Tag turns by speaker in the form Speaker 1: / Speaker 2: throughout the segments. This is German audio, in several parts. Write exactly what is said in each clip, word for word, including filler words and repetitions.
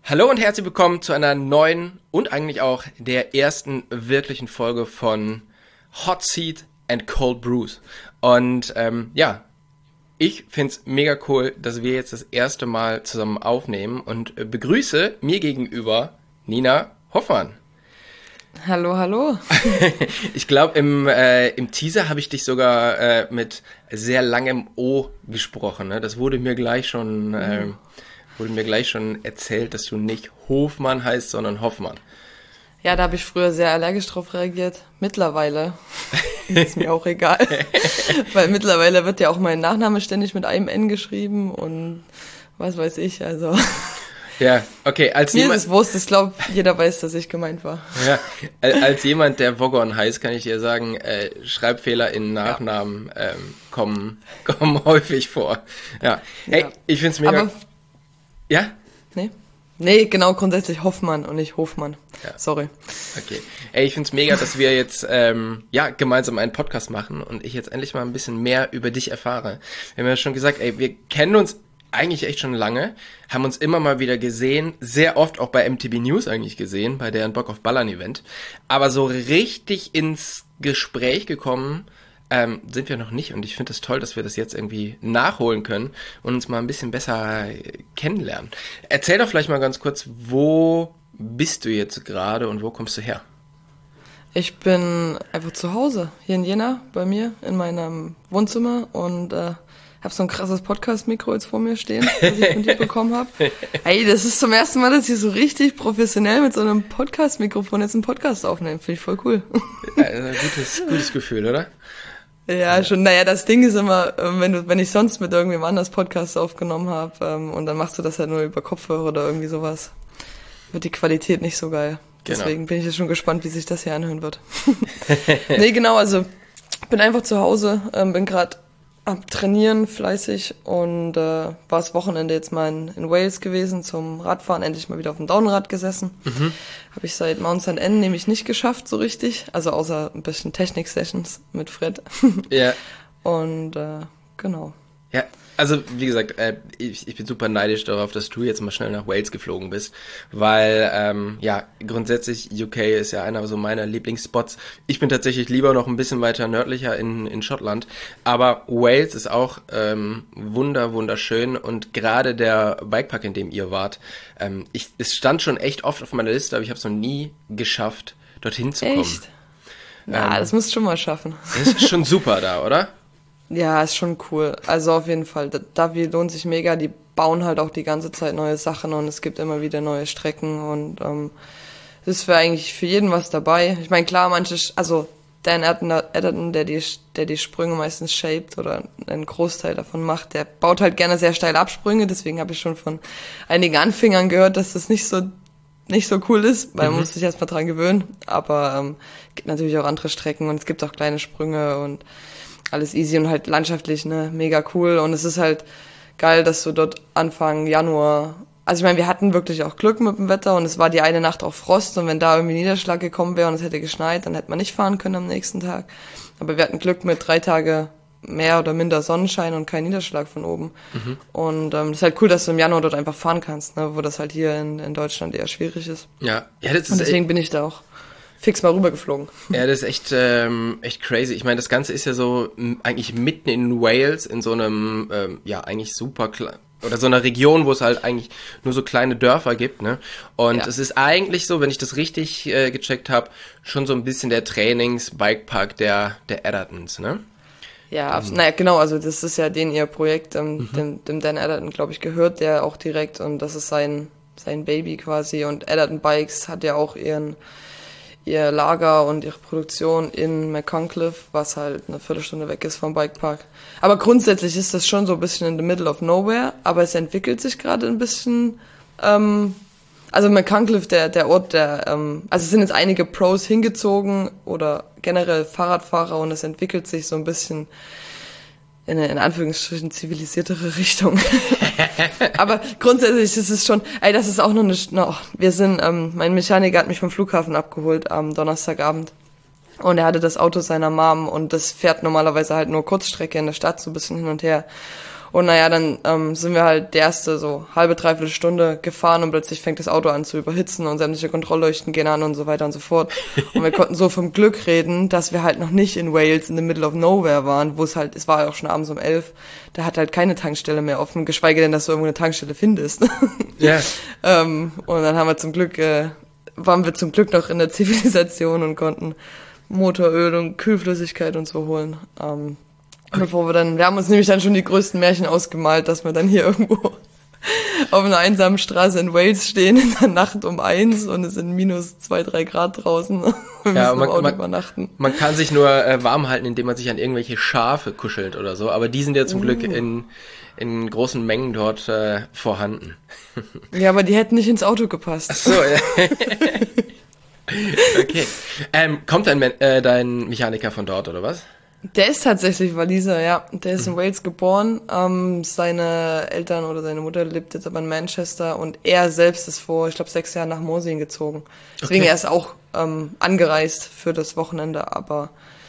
Speaker 1: Hallo und herzlich willkommen zu einer neuen und eigentlich auch der ersten wirklichen Folge von Hot Seat and Cold Brews. Und ähm, ja, ich find's mega cool, dass wir jetzt das erste Mal zusammen aufnehmen und äh, begrüße mir gegenüber Nina Hoffmann.
Speaker 2: Hallo, hallo.
Speaker 1: Ich glaube, im, äh, im Teaser habe ich dich sogar äh, mit sehr langem O gesprochen. Ne? Das wurde mir gleich schon... Mhm. Äh, Wurde mir gleich schon erzählt, dass du nicht Hofmann heißt, sondern Hoffmann.
Speaker 2: Ja, da habe ich früher sehr allergisch drauf reagiert. Mittlerweile ist mir auch egal. Weil mittlerweile wird ja auch mein Nachname ständig mit einem N geschrieben und was weiß ich, also.
Speaker 1: Ja, okay, als
Speaker 2: mir
Speaker 1: jemand...
Speaker 2: ist es Wurst, ich glaube, jeder weiß, dass ich gemeint war.
Speaker 1: Ja, als jemand, der Woggon heißt, kann ich dir sagen, äh, Schreibfehler in Nachnamen ja. ähm, kommen, kommen häufig vor. Ja, hey, ja. Ich find's mega...
Speaker 2: Aber
Speaker 1: Ja?
Speaker 2: Nee. Nee, genau, grundsätzlich Hoffmann und nicht Hofmann.
Speaker 1: Ja.
Speaker 2: Sorry.
Speaker 1: Okay. Ey, ich find's mega, dass wir jetzt ähm, ja gemeinsam einen Podcast machen und ich jetzt endlich mal ein bisschen mehr über dich erfahre. Wir haben ja schon gesagt, ey, wir kennen uns eigentlich echt schon lange, haben uns immer mal wieder gesehen, sehr oft auch bei M T V News eigentlich gesehen, bei deren Bock auf Ballern Event. Aber so richtig ins Gespräch gekommen Ähm, sind wir noch nicht und ich finde es toll, dass wir das jetzt irgendwie nachholen können und uns mal ein bisschen besser kennenlernen. Erzähl doch vielleicht mal ganz kurz, wo bist du jetzt gerade und wo kommst du her?
Speaker 2: Ich bin einfach zu Hause, hier in Jena, bei mir, in meinem Wohnzimmer und äh, habe so ein krasses Podcast-Mikro jetzt vor mir stehen, das ich von dir bekommen habe. Ey, das ist zum ersten Mal, dass ich so richtig professionell mit so einem Podcast-Mikrofon jetzt einen Podcast aufnehme. Finde ich voll cool.
Speaker 1: Ja, ein gutes, gutes Gefühl, oder?
Speaker 2: Ja, schon. Naja, das Ding ist immer, wenn du, wenn ich sonst mit irgendwem anders Podcasts aufgenommen habe ähm, und dann machst du das halt nur über Kopfhörer oder irgendwie sowas, wird die Qualität nicht so geil. Genau. Deswegen bin ich jetzt schon gespannt, wie sich das hier anhören wird. Nee, genau, also bin einfach zu Hause, ähm, bin gerade am Trainieren fleißig und äh, war das Wochenende jetzt mal in, in Wales gewesen zum Radfahren, endlich mal wieder auf dem Downrad gesessen. Mhm. Habe ich seit Mount Saint Anne nämlich nicht geschafft so richtig, also außer ein bisschen Technik-Sessions mit Fred.
Speaker 1: Ja.
Speaker 2: Und äh, genau.
Speaker 1: Ja, also wie gesagt, äh, ich, ich bin super neidisch darauf, dass du jetzt mal schnell nach Wales geflogen bist, weil ähm, ja, grundsätzlich U K ist ja einer so meiner Lieblingsspots. Ich bin tatsächlich lieber noch ein bisschen weiter nördlicher in, in Schottland, aber Wales ist auch ähm, wunder, wunderschön und gerade der Bikepark, in dem ihr wart, ähm, ich, es stand schon echt oft auf meiner Liste, aber ich habe es noch nie geschafft, dorthin zu kommen.
Speaker 2: Echt? Na, ähm, das musst du schon mal schaffen.
Speaker 1: Das ist schon super da, oder?
Speaker 2: Ja, ist schon cool. Also auf jeden Fall. Davi lohnt sich mega. Die bauen halt auch die ganze Zeit neue Sachen und es gibt immer wieder neue Strecken und ähm, es ist für eigentlich für jeden was dabei. Ich meine, klar, manche, also Dan Edderton, der die, der die Sprünge meistens shaped oder einen Großteil davon macht, der baut halt gerne sehr steile Absprünge. Deswegen habe ich schon von einigen Anfängern gehört, dass das nicht so nicht so cool ist, weil man mhm. muss sich erstmal dran gewöhnen. Aber ähm, gibt natürlich auch andere Strecken und es gibt auch kleine Sprünge und alles easy und halt landschaftlich, ne, mega cool. Und es ist halt geil, dass du dort Anfang Januar, also ich meine, wir hatten wirklich auch Glück mit dem Wetter und es war die eine Nacht auch Frost und wenn da irgendwie Niederschlag gekommen wäre und es hätte geschneit, dann hätte man nicht fahren können am nächsten Tag. Aber wir hatten Glück mit drei Tage mehr oder minder Sonnenschein und kein Niederschlag von oben. Mhm. Und ähm, das ist halt cool, dass du im Januar dort einfach fahren kannst, ne, wo das halt hier in, in Deutschland eher schwierig ist.
Speaker 1: Ja, ja, das ist
Speaker 2: und deswegen bin ich da auch fix mal rübergeflogen.
Speaker 1: Ja, das ist echt, ähm, echt crazy. Ich meine, das Ganze ist ja so m- eigentlich mitten in Wales, in so einem, ähm, ja, eigentlich super klein, oder so einer Region, wo es halt eigentlich nur so kleine Dörfer gibt, ne? Und ja. Es ist eigentlich so, wenn ich das richtig äh, gecheckt habe, schon so ein bisschen der Trainings-Bikepark der, der Eddertons, ne?
Speaker 2: Ja, mhm. naja, genau, also das ist ja den ihr Projekt, ähm, mhm. dem, dem Dan Edderton, glaube ich, gehört der auch direkt und das ist sein, sein Baby quasi und Edderton Bikes hat ja auch ihren ihr Lager und ihre Produktion in McConcliffe, was halt eine Viertelstunde weg ist vom Bikepark. Aber grundsätzlich ist das schon so ein bisschen in the middle of nowhere, aber es entwickelt sich gerade ein bisschen, ähm, also McConcliffe, der, der Ort, der, ähm, also es sind jetzt einige Pros hingezogen oder generell Fahrradfahrer und es entwickelt sich so ein bisschen in eine, in Anführungsstrichen, zivilisiertere Richtung. Aber grundsätzlich ist es schon, ey, das ist auch noch eine, no, wir sind, ähm, mein Mechaniker hat mich vom Flughafen abgeholt am Donnerstagabend und er hatte das Auto seiner Mom und das fährt normalerweise halt nur Kurzstrecke in der Stadt, so ein bisschen hin und her. Und naja, dann ähm, sind wir halt die erste so halbe, dreiviertel Stunde gefahren und plötzlich fängt das Auto an zu überhitzen und sämtliche Kontrollleuchten gehen an und so weiter und so fort. Und wir konnten so vom Glück reden, dass wir halt noch nicht in Wales in the middle of nowhere waren, wo es halt, es war ja auch schon abends um elf, da hat halt keine Tankstelle mehr offen, geschweige denn, dass du irgendwo eine Tankstelle findest.
Speaker 1: Ja.
Speaker 2: ähm, und dann haben wir zum Glück, äh, waren wir zum Glück noch in der Zivilisation und konnten Motoröl und Kühlflüssigkeit und so holen. Ähm, Bevor wir dann, wir haben uns nämlich dann schon die größten Märchen ausgemalt, dass wir dann hier irgendwo auf einer einsamen Straße in Wales stehen in der Nacht um eins und es sind minus zwei, drei Grad draußen. Wir müssen
Speaker 1: Ja,
Speaker 2: im
Speaker 1: man,
Speaker 2: Auto
Speaker 1: man,
Speaker 2: übernachten.
Speaker 1: man kann sich nur äh, warm halten, indem man sich an irgendwelche Schafe kuschelt oder so, aber die sind ja zum
Speaker 2: Uh.
Speaker 1: Glück in, in großen Mengen dort äh, vorhanden.
Speaker 2: Ja, aber die hätten nicht ins Auto gepasst.
Speaker 1: Ach so, ja. Okay. Ähm, kommt dein, äh, dein Mechaniker von dort, oder was?
Speaker 2: Der ist tatsächlich Waliser, ja. Der ist in Wales geboren. Ähm, seine Eltern oder seine Mutter lebt jetzt aber in Manchester und er selbst ist vor, ich glaube, sechs Jahren nach Morsing gezogen. Deswegen
Speaker 1: Okay.
Speaker 2: er ist auch ähm, angereist für das Wochenende, aber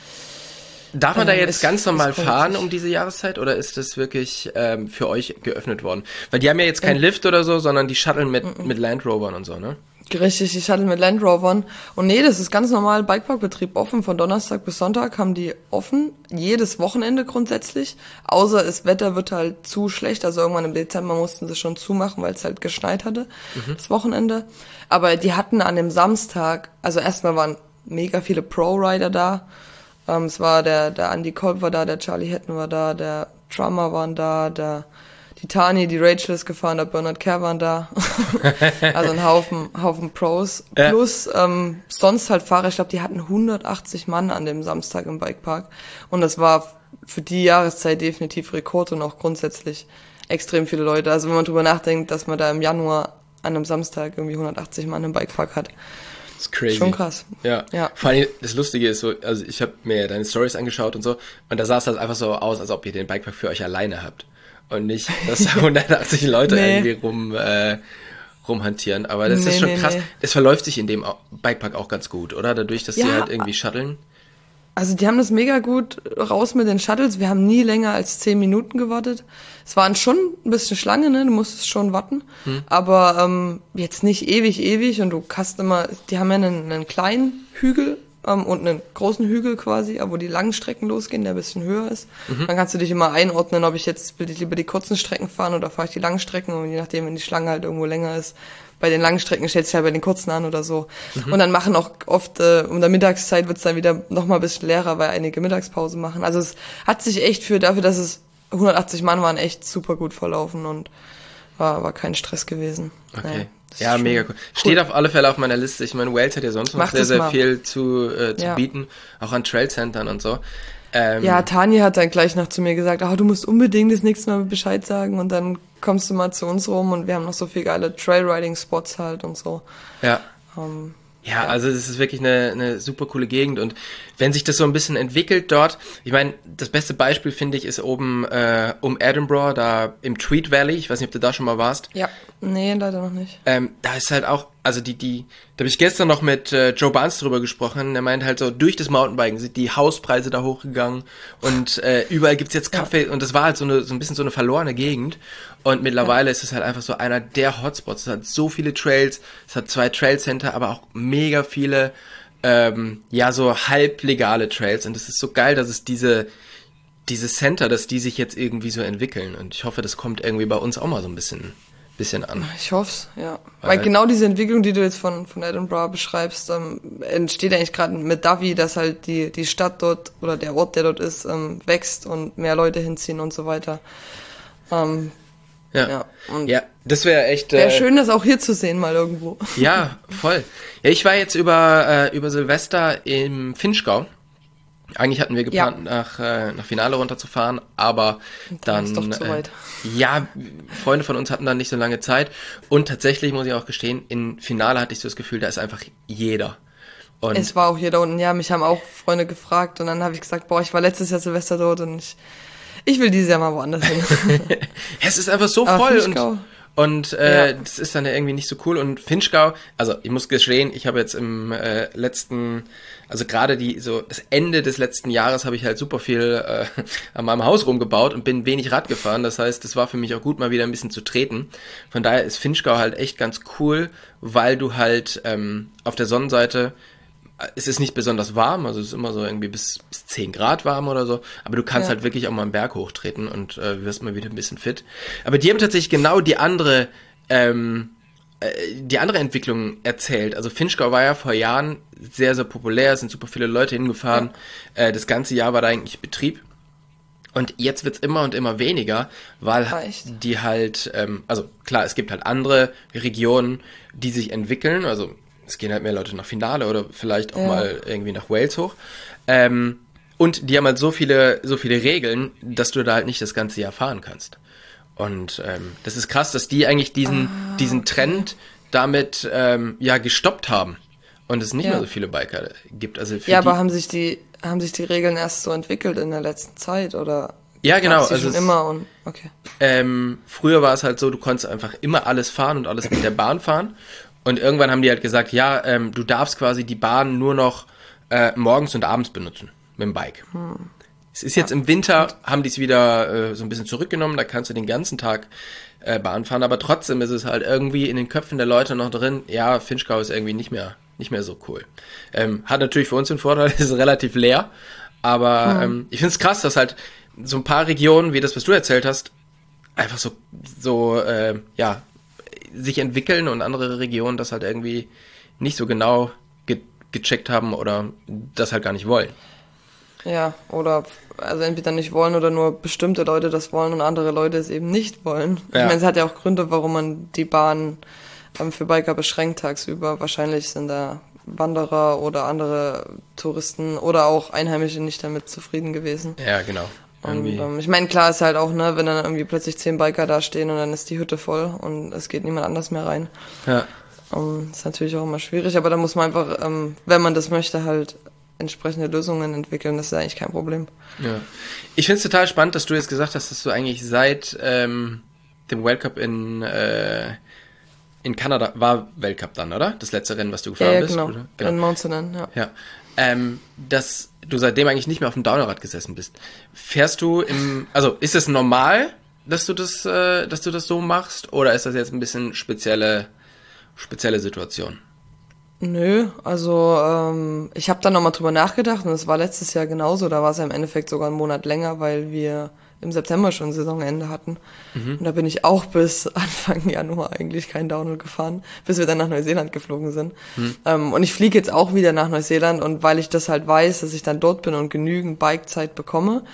Speaker 1: Darf man da
Speaker 2: Ähm,
Speaker 1: jetzt
Speaker 2: es-
Speaker 1: ganz normal
Speaker 2: es kommt
Speaker 1: fahren
Speaker 2: nicht.
Speaker 1: um diese Jahreszeit oder ist das wirklich ähm, für euch geöffnet worden? Weil die haben ja jetzt keinen
Speaker 2: Ja.
Speaker 1: Lift oder so, sondern die shutteln mit, mit Land Rovern und so, ne?
Speaker 2: Richtig, die Shuttle mit Land Rovern. Und nee, das ist ganz normal Bikeparkbetrieb offen. Von Donnerstag bis Sonntag haben die offen. Jedes Wochenende grundsätzlich. Außer das Wetter wird halt zu schlecht. Also irgendwann im Dezember mussten sie schon zumachen, weil es halt geschneit hatte, das Wochenende. Aber die hatten an dem Samstag, also erstmal waren mega viele Pro-Rider da. Ähm, es war der, der Andy Kolb war da, der Charlie Hatton war da, der Drummer waren da, der die Tani, die Rachel ist gefahren, der Bernard Kerr waren da. Also ein Haufen, Haufen Pros.
Speaker 1: Ja.
Speaker 2: Plus ähm, sonst halt Fahrer, ich glaube, die hatten hundertachtzig Mann an dem Samstag im Bikepark. Und das war für die Jahreszeit definitiv Rekord und auch grundsätzlich extrem viele Leute. Also wenn man drüber nachdenkt, dass man da im Januar an einem Samstag irgendwie hundertachtzig Mann im Bikepark hat.
Speaker 1: Das ist crazy.
Speaker 2: Schon krass.
Speaker 1: Ja.
Speaker 2: Ja.
Speaker 1: Vor allem, das Lustige ist so, also ich habe mir deine Stories angeschaut und so, und da sah es halt einfach so aus, als ob ihr den Bikepark für euch alleine habt. Und nicht, dass da hundertachtzig Leute
Speaker 2: Nee.
Speaker 1: irgendwie rum, äh, rumhantieren. Aber das
Speaker 2: Nee,
Speaker 1: ist schon
Speaker 2: nee,
Speaker 1: krass.
Speaker 2: nee.
Speaker 1: Es verläuft sich in dem Au- Bikepark auch ganz gut, oder? Dadurch, dass
Speaker 2: Ja.
Speaker 1: die halt irgendwie shutteln.
Speaker 2: Also die haben das mega gut raus mit den Shuttles. Wir haben nie länger als zehn Minuten gewartet. Es waren schon ein bisschen Schlange, ne? Du musstest schon warten.
Speaker 1: Hm.
Speaker 2: Aber ähm, jetzt nicht ewig, ewig. Und du kannst immer, die haben ja einen, einen kleinen Hügel ähm, und einen großen Hügel quasi, wo die langen Strecken losgehen, der ein bisschen höher ist.
Speaker 1: Mhm.
Speaker 2: Dann kannst du dich immer einordnen, ob ich jetzt will ich lieber die kurzen Strecken fahren oder fahre ich die langen Strecken. Und je nachdem, wenn die Schlange halt irgendwo länger ist, bei den langen Strecken stellst du halt bei den kurzen an oder so.
Speaker 1: Mhm.
Speaker 2: Und dann machen auch oft, äh, um der Mittagszeit wird's dann wieder noch mal ein bisschen leerer, weil einige Mittagspause machen. Also es hat sich echt für, dafür, dass es hundertachtzig Mann waren, echt super gut verlaufen und war, war kein Stress gewesen.
Speaker 1: Okay.
Speaker 2: Naja, das
Speaker 1: Ja,
Speaker 2: ist
Speaker 1: mega
Speaker 2: schon
Speaker 1: cool. Steht auf alle Fälle auf meiner Liste. Ich meine, Wales hat ja sonst noch
Speaker 2: Mach
Speaker 1: sehr,
Speaker 2: das
Speaker 1: sehr
Speaker 2: mal.
Speaker 1: viel zu, äh, zu
Speaker 2: Ja.
Speaker 1: bieten. Auch an Trailcentern und so. Ähm,
Speaker 2: Ja, Tanja hat dann gleich noch zu mir gesagt, ah, du musst unbedingt das nächste Mal Bescheid sagen und dann kommst du mal zu uns rum und wir haben noch so viele geile Trailriding-Spots halt und so.
Speaker 1: ja.
Speaker 2: Ähm,
Speaker 1: Ja, also es ist wirklich eine, eine super coole Gegend und wenn sich das so ein bisschen entwickelt dort, ich meine, das beste Beispiel finde ich ist oben äh, um Edinburgh, da im Tweed Valley, ich weiß nicht, ob du da schon mal warst,
Speaker 2: ja, nee, leider noch nicht.
Speaker 1: ähm, da ist halt auch, also die, die, da habe ich gestern noch mit äh, Joe Barnes drüber gesprochen, der meint halt so, durch das Mountainbiken sind die Hauspreise da hochgegangen und äh, überall gibt's jetzt Kaffee und das war halt so eine so ein bisschen so eine verlorene Gegend und mittlerweile ist es halt einfach so einer der Hotspots, es hat so viele Trails, es hat zwei Trailcenter, aber auch mega viele, ähm, ja, so halblegale Trails und es ist so geil, dass es diese diese Center, dass die sich jetzt irgendwie so entwickeln und ich hoffe, das kommt irgendwie bei uns auch mal so ein bisschen bisschen an.
Speaker 2: Ich hoff's, ja.
Speaker 1: Weil-
Speaker 2: Weil genau diese Entwicklung, die du jetzt von, von Edinburgh beschreibst, ähm, entsteht eigentlich gerade mit Davy, dass halt die, die Stadt dort oder der Ort, der dort ist, ähm, wächst und mehr Leute hinziehen und so weiter. Ähm,
Speaker 1: Ja,
Speaker 2: ja, und
Speaker 1: ja das wäre echt...
Speaker 2: wäre
Speaker 1: äh,
Speaker 2: schön, das auch hier zu sehen mal irgendwo.
Speaker 1: Ja, voll. Ja, ich war jetzt über, äh, über Silvester im Finchgau. Eigentlich hatten wir geplant, nach, äh, nach Finale runterzufahren, aber dann,
Speaker 2: ist doch zu
Speaker 1: äh,
Speaker 2: weit.
Speaker 1: ja, Freunde von uns hatten dann nicht so lange Zeit und tatsächlich muss ich auch gestehen, in Finale hatte ich so das Gefühl, da ist einfach jeder. Und
Speaker 2: Es war auch hier da unten, ja, mich haben auch Freunde gefragt und dann habe ich gesagt, boah, ich war letztes Jahr Silvester dort und ich, ich will dieses Jahr mal woanders hin.
Speaker 1: es ist einfach so
Speaker 2: Aber
Speaker 1: voll und,
Speaker 2: Finchgau.
Speaker 1: und äh,
Speaker 2: Ja.
Speaker 1: das ist dann ja irgendwie nicht so cool. Und Finchgau, also ich muss gestehen, ich habe jetzt im äh, letzten, also gerade die so das Ende des letzten Jahres habe ich halt super viel äh, an meinem Haus rumgebaut und bin wenig Rad gefahren. Das heißt, das war für mich auch gut, mal wieder ein bisschen zu treten. Von daher ist Finchgau halt echt ganz cool, weil du halt ähm, auf der Sonnenseite, es ist nicht besonders warm, also es ist immer so irgendwie bis, bis zehn Grad warm oder so, aber du kannst
Speaker 2: Ja.
Speaker 1: halt wirklich auch mal einen Berg hochtreten und äh, wirst mal wieder ein bisschen fit. Aber die haben tatsächlich genau die andere, ähm, äh, die andere Entwicklung erzählt. Also Finchgau war ja vor Jahren sehr, sehr populär, es sind super viele Leute hingefahren, äh, das ganze Jahr war da eigentlich Betrieb. Und jetzt wird's immer und immer weniger, weil
Speaker 2: Ah, echt?
Speaker 1: die halt, ähm, also klar, es gibt halt andere Regionen, die sich entwickeln, also es gehen halt mehr Leute nach Finale oder vielleicht auch
Speaker 2: Ja.
Speaker 1: mal irgendwie nach Wales hoch. Ähm, und die haben halt so viele, so viele Regeln, dass du da halt nicht das ganze Jahr fahren kannst. Und ähm, das ist krass, dass die eigentlich diesen,
Speaker 2: Ah,
Speaker 1: diesen
Speaker 2: okay.
Speaker 1: Trend damit ähm, ja gestoppt haben. Und es nicht
Speaker 2: Ja.
Speaker 1: mehr so viele Biker gibt. Also für
Speaker 2: Ja,
Speaker 1: die,
Speaker 2: aber haben sich die haben sich die Regeln erst so entwickelt in der letzten Zeit oder
Speaker 1: Ja, genau,
Speaker 2: gab's die
Speaker 1: also
Speaker 2: schon
Speaker 1: es-
Speaker 2: immer und okay.
Speaker 1: Ähm, früher war es halt so, du konntest einfach immer alles fahren und alles mit der Bahn fahren. Und irgendwann haben die halt gesagt, ja, ähm, du darfst quasi die Bahn nur noch äh, morgens und abends benutzen mit dem Bike. Es ist jetzt im Winter, haben die es wieder äh, so ein bisschen zurückgenommen, da kannst du den ganzen Tag äh, Bahn fahren, aber trotzdem ist es halt irgendwie in den Köpfen der Leute noch drin, ja, Finchgau ist irgendwie nicht mehr, nicht mehr so cool. Ähm, hat natürlich für uns den Vorteil, es ist relativ leer, aber ähm, ich finde es krass, dass halt so ein paar Regionen, wie das, was du erzählt hast, einfach so, so äh, ja, sich entwickeln und andere Regionen das halt irgendwie nicht so genau ge gecheckt haben oder das halt gar nicht wollen.
Speaker 2: Ja, oder also entweder nicht wollen oder nur bestimmte Leute das wollen und andere Leute es eben nicht wollen.
Speaker 1: Ja.
Speaker 2: Ich meine, es hat ja auch Gründe, warum man die Bahn ähm, für Biker beschränkt tagsüber. Wahrscheinlich sind da Wanderer oder andere Touristen oder auch Einheimische nicht damit zufrieden gewesen.
Speaker 1: Ja, genau.
Speaker 2: Und
Speaker 1: Irgendwie.
Speaker 2: ähm, ich meine, klar ist halt auch, ne, wenn dann irgendwie plötzlich zehn Biker da stehen und dann ist die Hütte voll und es geht niemand anders mehr rein.
Speaker 1: Ja.
Speaker 2: Ähm, ist natürlich auch immer schwierig, aber da muss man einfach, ähm, wenn man das möchte, halt entsprechende Lösungen entwickeln. Das ist ja eigentlich kein Problem.
Speaker 1: Ja. Ich finde es total spannend, dass du jetzt gesagt hast, dass du eigentlich seit ähm, dem Weltcup in äh, in Kanada war Weltcup dann, oder? Das letzte Rennen, was du gefahren
Speaker 2: Ja, ja,
Speaker 1: bist,
Speaker 2: genau.
Speaker 1: oder?
Speaker 2: In Mountain, ja.
Speaker 1: Ja. Ähm, dass du seitdem eigentlich nicht mehr auf dem Downrad gesessen bist. Fährst du im, also ist es normal, dass du das, äh, dass du das so machst, oder ist das jetzt ein bisschen spezielle, spezielle Situation?
Speaker 2: Nö, also ähm, ich habe da nochmal drüber nachgedacht und es war letztes Jahr genauso. Da war es ja im Endeffekt sogar einen Monat länger, weil wir im September schon Saisonende hatten. Und da bin ich auch bis Anfang Januar eigentlich kein Downhill gefahren, bis wir dann nach Neuseeland geflogen sind. Ähm, und ich fliege jetzt auch wieder nach Neuseeland und weil ich das halt weiß, dass ich dann dort bin und genügend Bikezeit bekomme,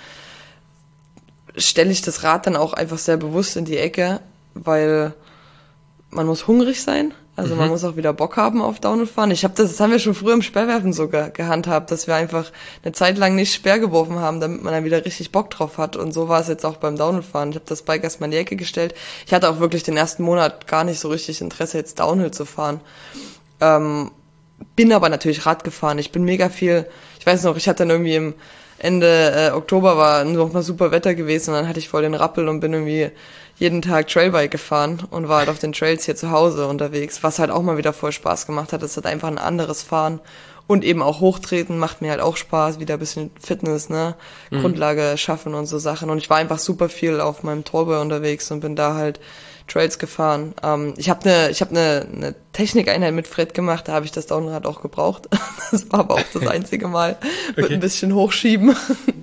Speaker 2: stelle ich das Rad dann auch einfach sehr bewusst in die Ecke, weil man muss hungrig sein. Also man muss auch wieder Bock haben auf Downhill fahren. Ich habe das, das haben wir schon früher im Speerwerfen so ge gehandhabt, dass wir einfach eine Zeit lang nicht Speer geworfen haben, damit man dann wieder richtig Bock drauf hat. Und so war es jetzt auch beim Downhill fahren. Ich habe das Bike erstmal in die Ecke gestellt. Ich hatte auch wirklich den ersten Monat gar nicht so richtig Interesse, jetzt Downhill zu fahren. Ähm, bin aber natürlich Rad gefahren. Ich bin mega viel, ich weiß noch, ich hatte dann irgendwie im Ende äh, Oktober war noch mal super Wetter gewesen und dann hatte ich voll den Rappel und bin irgendwie jeden Tag Trailbike gefahren und war halt auf den Trails hier zu Hause unterwegs, was halt auch mal wieder voll Spaß gemacht hat. Es hat einfach ein anderes Fahren und eben auch Hochtreten macht mir halt auch Spaß, wieder ein bisschen Fitness, ne, mhm. Grundlage schaffen und so Sachen. Und ich war einfach super viel auf meinem Tallboy unterwegs und bin da halt Trails gefahren. Ähm, ich habe eine ich habe eine ne Technikeinheit mit Fred gemacht, da habe ich das Downrad auch gebraucht. Das war aber auch das einzige Mal mit
Speaker 1: Okay.
Speaker 2: ein bisschen hochschieben.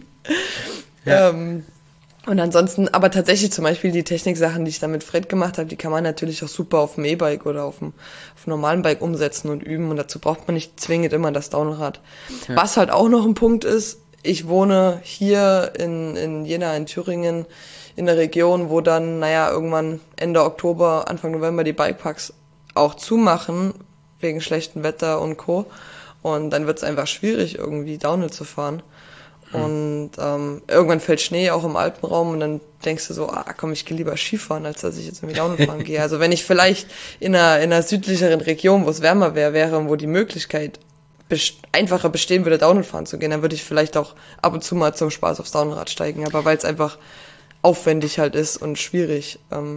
Speaker 1: Ja.
Speaker 2: ähm, und ansonsten, aber tatsächlich zum Beispiel die Techniksachen, die ich da mit Fred gemacht habe, die kann man natürlich auch super auf dem E-Bike oder auf dem, auf dem normalen Bike umsetzen und üben. Und dazu braucht man nicht zwingend immer das Downrad. Ja. Was halt auch noch ein Punkt ist, ich wohne hier in, in Jena, in Thüringen, in der Region, wo dann, naja, irgendwann Ende Oktober, Anfang November die Bikeparks auch zumachen, wegen schlechtem Wetter und Co. Und dann wird es einfach schwierig, irgendwie Downhill zu fahren. Und ähm, irgendwann fällt Schnee auch im Alpenraum und dann denkst du so, ah komm, ich gehe lieber Skifahren, als dass ich jetzt irgendwie Downhill fahren gehe. Also wenn ich vielleicht in einer, in einer südlicheren Region, wo es wärmer wäre, wäre und wo die Möglichkeit best- einfacher bestehen würde, Downhill fahren zu gehen, dann würde ich vielleicht auch ab und zu mal zum Spaß aufs Downrad steigen. Aber weil es einfach aufwendig halt ist und schwierig, ähm,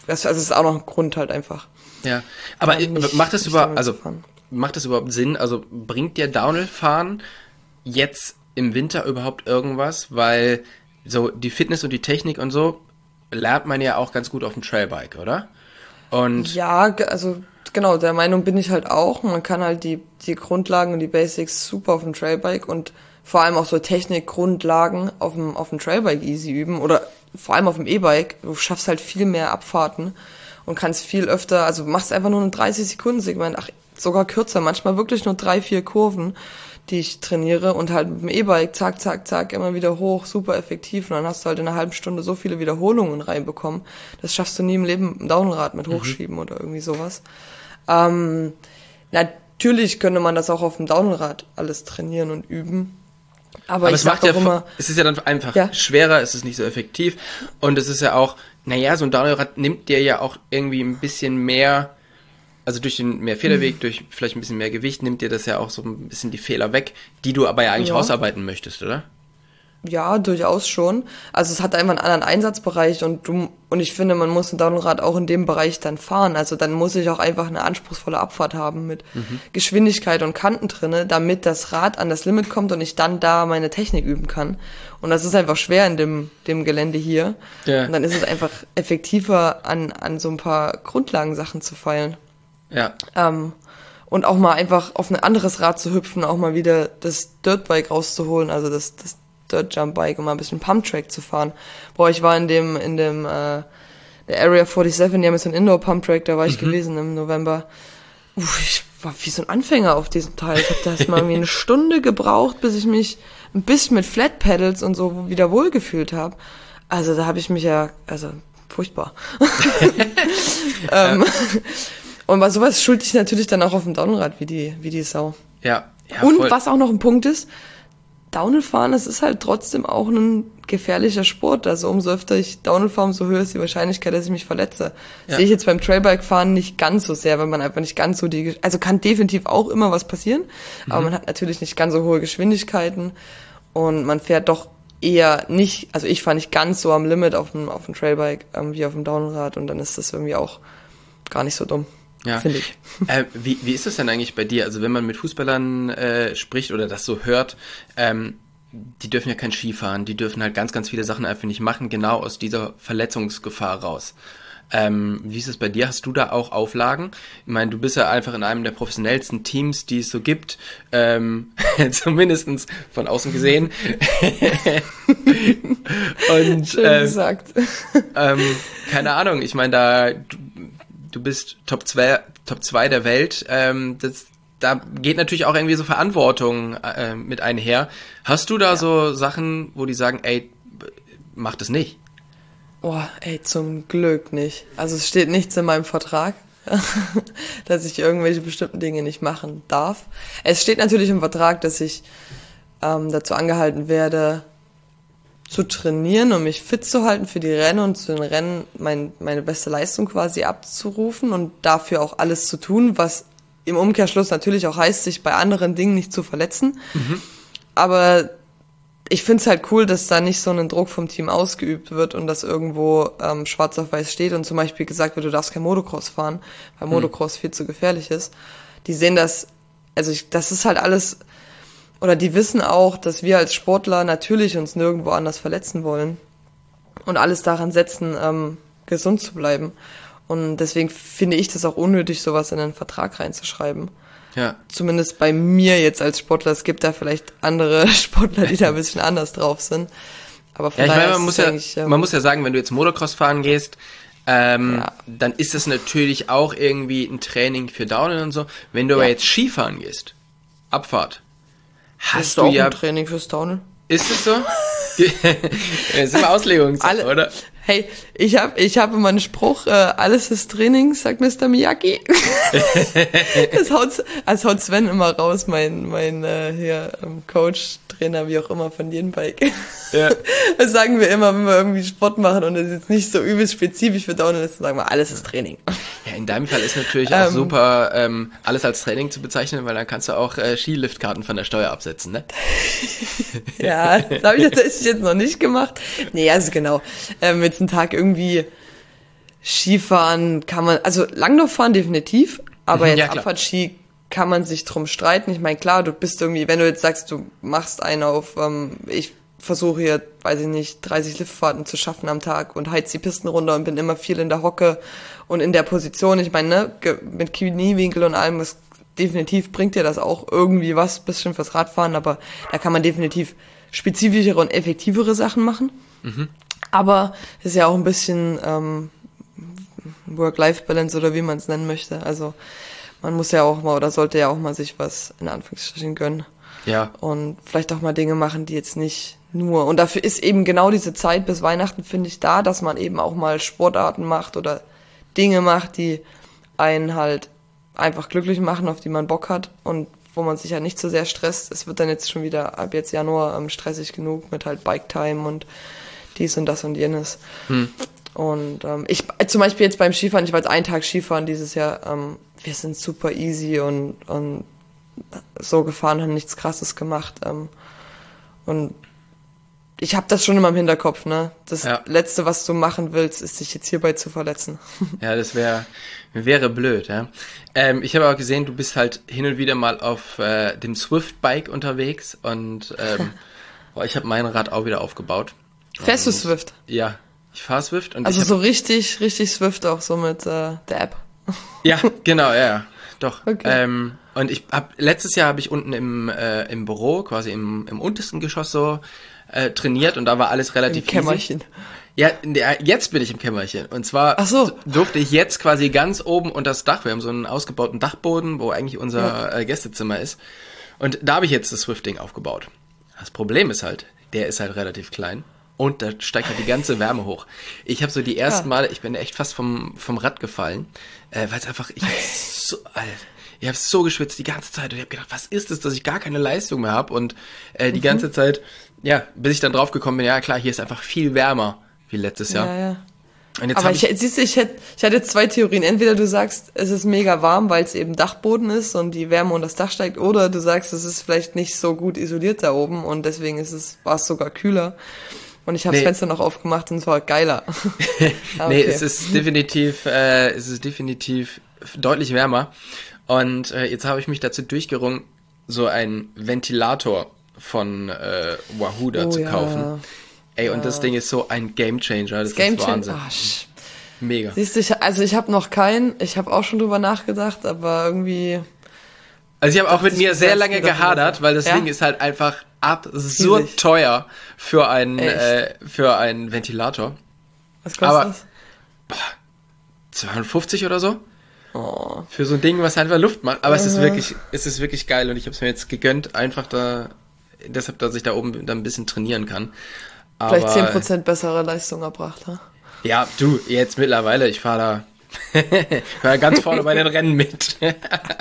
Speaker 2: das, also das ist auch noch ein Grund halt einfach.
Speaker 1: Ja, aber
Speaker 2: nicht,
Speaker 1: macht das überhaupt, also
Speaker 2: fahren.
Speaker 1: macht das überhaupt Sinn? Also bringt dir Downhill-Fahren jetzt im Winter überhaupt irgendwas? Weil so die Fitness und die Technik und so lernt man ja auch ganz gut auf dem Trailbike, oder? Und
Speaker 2: Ja, ge- also genau, der Meinung bin ich halt auch. Man kann halt die, die Grundlagen und die Basics super auf dem Trailbike und vor allem auch so Technikgrundlagen auf dem, auf dem Trailbike easy üben oder vor allem auf dem E-Bike. Du schaffst halt viel mehr Abfahrten und kannst viel öfter, also machst einfach nur ein dreißig Sekunden Segment, ach, sogar kürzer, manchmal wirklich nur drei, vier Kurven, die ich trainiere und halt mit dem E-Bike zack, zack, zack, immer wieder hoch, super effektiv und dann hast du halt in einer halben Stunde so viele Wiederholungen reinbekommen. Das schaffst du nie im Leben im Downrad mit Hochschieben mhm. oder irgendwie sowas. Ähm, natürlich könnte man das auch auf dem Downrad alles trainieren und üben. Aber,
Speaker 1: Aber
Speaker 2: ich
Speaker 1: es
Speaker 2: sag
Speaker 1: macht ja,
Speaker 2: doch immer,
Speaker 1: es ist ja dann einfach
Speaker 2: Ja.
Speaker 1: schwerer, es ist nicht so effektiv und es ist ja auch, naja, so ein Downhill-Rad nimmt dir ja auch irgendwie ein bisschen mehr, also durch den mehr Federweg,
Speaker 2: Mhm.
Speaker 1: durch vielleicht ein bisschen mehr Gewicht, nimmt dir das ja auch so ein bisschen die Fehler weg, die du aber ja eigentlich
Speaker 2: Ja.
Speaker 1: rausarbeiten möchtest, oder?
Speaker 2: Ja, durchaus schon. Also es hat einfach einen anderen Einsatzbereich und du und ich finde, man muss ein Downrad auch in dem Bereich dann fahren. Also dann muss ich auch einfach eine anspruchsvolle Abfahrt haben mit mhm. Geschwindigkeit und Kanten drinne, damit das Rad an das Limit kommt und ich dann da meine Technik üben kann. Und das ist einfach schwer in dem dem Gelände hier.
Speaker 1: Ja.
Speaker 2: Und dann ist es einfach effektiver, an an so ein paar Grundlagensachen zu feilen.
Speaker 1: Ja.
Speaker 2: Ähm, und auch mal einfach auf ein anderes Rad zu hüpfen, auch mal wieder das Dirtbike rauszuholen, also das das Dirt Jump Bike, um mal ein bisschen Pump Track zu fahren. Boah, ich war in dem, in dem, äh, der Area siebenundvierzig, die haben jetzt so einen Indoor Pump Track, da war ich mhm. gewesen im November. Uff, ich war wie so ein Anfänger auf diesem Teil. Ich hab da erst mal irgendwie eine Stunde gebraucht, bis ich mich ein bisschen mit Flat Pedals und so wieder wohlgefühlt habe. Also da habe ich mich ja, also furchtbar. ähm, und bei sowas schuld ich natürlich dann auch auf dem Downrad wie die, wie die Sau.
Speaker 1: Ja. ja
Speaker 2: und
Speaker 1: voll.
Speaker 2: was auch noch ein Punkt ist, Downhill fahren, das ist halt trotzdem auch ein gefährlicher Sport. Also umso öfter ich Downhill fahre, umso höher ist die Wahrscheinlichkeit, dass ich mich verletze. Ja. Sehe ich jetzt beim Trailbike fahren nicht ganz so sehr, weil man einfach nicht ganz so die, also kann definitiv auch immer was passieren, mhm. aber man hat natürlich nicht ganz so hohe Geschwindigkeiten und man fährt doch eher nicht, also ich fahre nicht ganz so am Limit auf dem, auf dem Trailbike ähm, wie auf dem Downrad und dann ist das irgendwie auch gar nicht so dumm.
Speaker 1: Ja.
Speaker 2: Finde ich.
Speaker 1: Äh, wie, wie ist das denn eigentlich bei dir? Also wenn man mit Fußballern äh, spricht oder das so hört, ähm, die dürfen ja kein Ski fahren, die dürfen halt ganz, ganz viele Sachen einfach nicht machen, genau aus dieser Verletzungsgefahr raus. Ähm, wie ist es bei dir? Hast du da auch Auflagen? Ich meine, du bist ja einfach in einem der professionellsten Teams, die es so gibt, ähm, zumindestens von außen gesehen. Und,
Speaker 2: Schön
Speaker 1: äh,
Speaker 2: gesagt.
Speaker 1: Ähm, keine Ahnung, ich meine, da du, du bist Top zwei, Top zwei der Welt, ähm, das, da geht natürlich auch irgendwie so Verantwortung äh, mit einher. Hast du da ja. so Sachen, wo die sagen, ey, mach das nicht?
Speaker 2: Oh, ey, zum Glück nicht. Also es steht nichts in meinem Vertrag, dass ich irgendwelche bestimmten Dinge nicht machen darf. Es steht natürlich im Vertrag, dass ich ähm, dazu angehalten werde, zu trainieren, um mich fit zu halten für die Rennen und zu den Rennen mein, meine beste Leistung quasi abzurufen und dafür auch alles zu tun, was im Umkehrschluss natürlich auch heißt, sich bei anderen Dingen nicht zu verletzen. Mhm. Aber ich finde es halt cool, dass da nicht so ein Druck vom Team ausgeübt wird und dass irgendwo ähm, schwarz auf weiß steht und zum Beispiel gesagt wird, du darfst kein Motocross fahren, weil Motocross mhm. viel zu gefährlich ist. Die sehen das, also ich, das ist halt alles, oder die wissen auch, dass wir als Sportler natürlich uns nirgendwo anders verletzen wollen und alles daran setzen, ähm, gesund zu bleiben. Und deswegen finde ich das auch unnötig, sowas in einen Vertrag reinzuschreiben.
Speaker 1: Ja.
Speaker 2: Zumindest bei mir jetzt als Sportler. Es gibt da vielleicht andere Sportler, die da ein bisschen anders drauf sind. Aber von
Speaker 1: ja, ich
Speaker 2: daher
Speaker 1: meine, man muss ja, ähm, man muss ja sagen, wenn du jetzt Motocross fahren gehst, ähm, ja. dann ist das natürlich auch irgendwie ein Training für Downhill und so. Wenn du ja. aber jetzt Skifahren gehst, Abfahrt, hast
Speaker 2: ist
Speaker 1: du
Speaker 2: auch
Speaker 1: ja
Speaker 2: ein Training fürs Downhill.
Speaker 1: Ist es so? Das ist immer Auslegungssache, oder?
Speaker 2: Hey, ich habe ich hab immer einen Spruch, äh, alles ist Training, sagt Mister Miyagi. das, haut, das haut Sven immer raus, mein mein äh, hier ähm, Coach, Trainer, wie auch immer, von jedem Bike. Ja. Das sagen wir immer, wenn wir irgendwie Sport machen und es ist jetzt nicht so übelst spezifisch für Downhill ist, sagen wir, alles ist Training.
Speaker 1: Ja, in deinem Fall ist natürlich auch ähm, super, ähm, alles als Training zu bezeichnen, weil dann kannst du auch äh, Skiliftkarten von der Steuer absetzen, ne?
Speaker 2: Ja, das habe ich tatsächlich jetzt noch nicht gemacht. Nee, also genau, ähm, jetzt einen Tag irgendwie Skifahren kann man, also Langlauffahren definitiv, aber jetzt
Speaker 1: Ja, klar.
Speaker 2: Abfahrtski kann man sich drum streiten. Ich meine, klar, du bist irgendwie, wenn du jetzt sagst, du machst einen auf, ähm, ich versuche hier, weiß ich nicht, dreißig Liftfahrten zu schaffen am Tag und heiz die Pisten runter und bin immer viel in der Hocke und in der Position. Ich meine, ne, ge- mit Kniewinkel und allem, das definitiv bringt dir das auch irgendwie was, bisschen fürs Radfahren, aber da kann man definitiv spezifischere und effektivere Sachen machen. Aber es ist ja auch ein bisschen ähm, Work-Life-Balance oder wie man es nennen möchte. Also man muss ja auch mal oder sollte ja auch mal sich was in Anführungsstrichen gönnen.
Speaker 1: Ja.
Speaker 2: Und vielleicht auch mal Dinge machen, die jetzt nicht nur. Und dafür ist eben genau diese Zeit bis Weihnachten, finde ich, da, dass man eben auch mal Sportarten macht oder Dinge macht, die einen halt einfach glücklich machen, auf die man Bock hat und wo man sich ja nicht so sehr stresst. Es wird dann jetzt schon wieder ab jetzt Januar ähm, stressig genug mit halt Bike-Time und dies und das und jenes.
Speaker 1: Hm.
Speaker 2: Und ähm, ich zum Beispiel jetzt beim Skifahren, ich war jetzt einen Tag Skifahren dieses Jahr, ähm, wir sind super easy und, und so gefahren, haben nichts Krasses gemacht. Ähm, und ich habe das schon immer im Hinterkopf, ne? Das
Speaker 1: Ja.
Speaker 2: Letzte, was du machen willst, ist dich jetzt hierbei zu verletzen.
Speaker 1: Ja, das wäre wäre blöd, ja. Ähm, ich habe auch gesehen, du bist halt hin und wieder mal auf äh, dem Swift-Bike unterwegs und ähm, boah, ich habe mein Rad auch wieder aufgebaut.
Speaker 2: Fährst du
Speaker 1: Und-
Speaker 2: Swift?
Speaker 1: Ja, ich fahre Swift und
Speaker 2: Also
Speaker 1: ich hab,
Speaker 2: so richtig, richtig Swift auch so mit äh, der App.
Speaker 1: ja, genau, ja, ja, doch.
Speaker 2: Okay.
Speaker 1: Ähm, und ich hab letztes Jahr habe ich unten im äh, im Büro, quasi im im untersten Geschoss so äh, trainiert und da war alles
Speaker 2: Im
Speaker 1: relativ easy.
Speaker 2: Kämmerchen.
Speaker 1: Ja, der- jetzt bin ich im Kämmerchen. Und zwar
Speaker 2: Ach so.
Speaker 1: durfte ich jetzt quasi ganz oben unter das Dach. Wir haben so einen ausgebauten Dachboden, wo eigentlich unser äh, Gästezimmer ist. Und da habe ich jetzt das Swift-Ding aufgebaut. Das Problem ist halt, der ist halt relativ klein. Und da steigt halt die ganze Wärme hoch. Ich habe so die ersten
Speaker 2: Ja.
Speaker 1: Male, ich bin echt fast vom vom Rad gefallen, äh, weil es einfach, ich hab so, Alter, ich habe so geschwitzt die ganze Zeit und ich habe gedacht, was ist das, dass ich gar keine Leistung mehr habe und äh, die ganze Zeit, ja, bis ich dann drauf gekommen bin, ja klar, hier ist einfach viel wärmer wie letztes Jahr.
Speaker 2: Ja, ja.
Speaker 1: Und jetzt
Speaker 2: Aber
Speaker 1: hab
Speaker 2: ich, siehst du, ich hätte, ich hatte zwei Theorien. Entweder du sagst, es ist mega warm, weil es eben Dachboden ist und die Wärme unter das Dach steigt, oder du sagst, es ist vielleicht nicht so gut isoliert da oben und deswegen ist es, war es sogar kühler. Und ich habe
Speaker 1: Nee.
Speaker 2: das Fenster noch aufgemacht und es war geiler. Ah,
Speaker 1: Nee,
Speaker 2: okay.
Speaker 1: es ist definitiv, äh, es ist definitiv deutlich wärmer. Und äh, jetzt habe ich mich dazu durchgerungen, so einen Ventilator von äh, Wahoo da
Speaker 2: Oh
Speaker 1: zu
Speaker 2: ja.
Speaker 1: kaufen. Ey, und das Ding ist so ein Gamechanger, das
Speaker 2: Game
Speaker 1: ist Wahnsinn.
Speaker 2: Changer. Ah, sch-
Speaker 1: Mega.
Speaker 2: Siehst du, ich, also ich habe noch keinen. Ich habe auch schon drüber nachgedacht, aber irgendwie
Speaker 1: Also ich habe auch mit
Speaker 2: ich
Speaker 1: mir sehr
Speaker 2: selbst
Speaker 1: lange
Speaker 2: wieder
Speaker 1: gehadert,
Speaker 2: drüber.
Speaker 1: weil das
Speaker 2: Ja?
Speaker 1: Ding ist halt einfach absurd
Speaker 2: Riesig.
Speaker 1: teuer für einen,
Speaker 2: Echt?
Speaker 1: äh, für einen Ventilator.
Speaker 2: was kostet
Speaker 1: Aber-
Speaker 2: das?
Speaker 1: zweihundertfünfzig oder so?
Speaker 2: Oh.
Speaker 1: Für so ein Ding, was einfach Luft macht. Aber es ist
Speaker 2: Ja.
Speaker 1: wirklich, es ist wirklich geil und ich habe es mir jetzt gegönnt, einfach da, deshalb, dass ich da oben dann ein bisschen trainieren kann. Aber,
Speaker 2: Vielleicht zehn Prozent bessere Leistung erbracht, ha?
Speaker 1: Ja, du, jetzt mittlerweile, ich fahre da, ich fahr ganz vorne bei den Rennen mit. ja,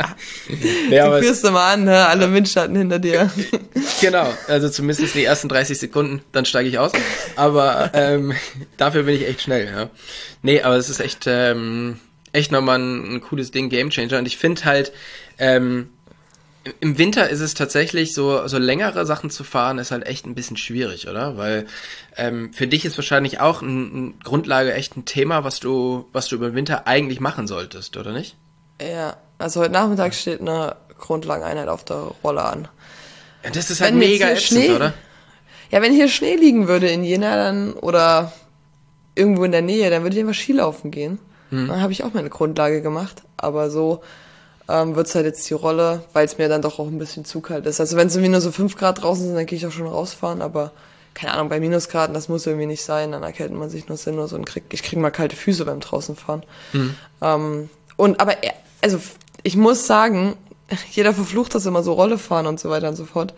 Speaker 2: Du
Speaker 1: aber es,
Speaker 2: führst immer an, ne? Alle Windschatten hinter dir.
Speaker 1: genau, also zumindest die ersten dreißig Sekunden, dann steige ich aus. Aber ähm, dafür bin ich echt schnell, ja. Nee, aber es ist echt, ähm, echt nochmal ein, ein cooles Ding, Gamechanger. Und ich finde halt, ähm, im Winter ist es tatsächlich so, so längere Sachen zu fahren, ist halt echt ein bisschen schwierig, oder? Weil ähm, für dich ist wahrscheinlich auch ein, ein Grundlage echt ein Thema, was du, was du über den Winter eigentlich machen solltest, oder nicht?
Speaker 2: Ja, also heute Nachmittag steht eine Grundlageneinheit auf der Rolle an.
Speaker 1: Ja, das ist halt
Speaker 2: Wenn jetzt
Speaker 1: mega
Speaker 2: hier
Speaker 1: ätzend,
Speaker 2: Schnee-
Speaker 1: oder?
Speaker 2: Ja, wenn hier Schnee liegen würde in Jena dann oder irgendwo in der Nähe, dann würde ich einfach Skilaufen gehen. Dann habe ich auch meine Grundlage gemacht. Aber so ähm, wird's halt jetzt die Rolle, weil es mir dann doch auch ein bisschen zu kalt ist. Also wenn es irgendwie nur so fünf Grad draußen sind, dann gehe ich auch schon rausfahren. Aber keine Ahnung, bei Minusgraden, das muss irgendwie nicht sein. Dann erkältet man sich nur sinnlos und kriegt, ich krieg mal kalte Füße beim draußen fahren. Ähm, und aber er- also ich muss sagen, jeder verflucht das immer so Rolle fahren und so weiter und so fort.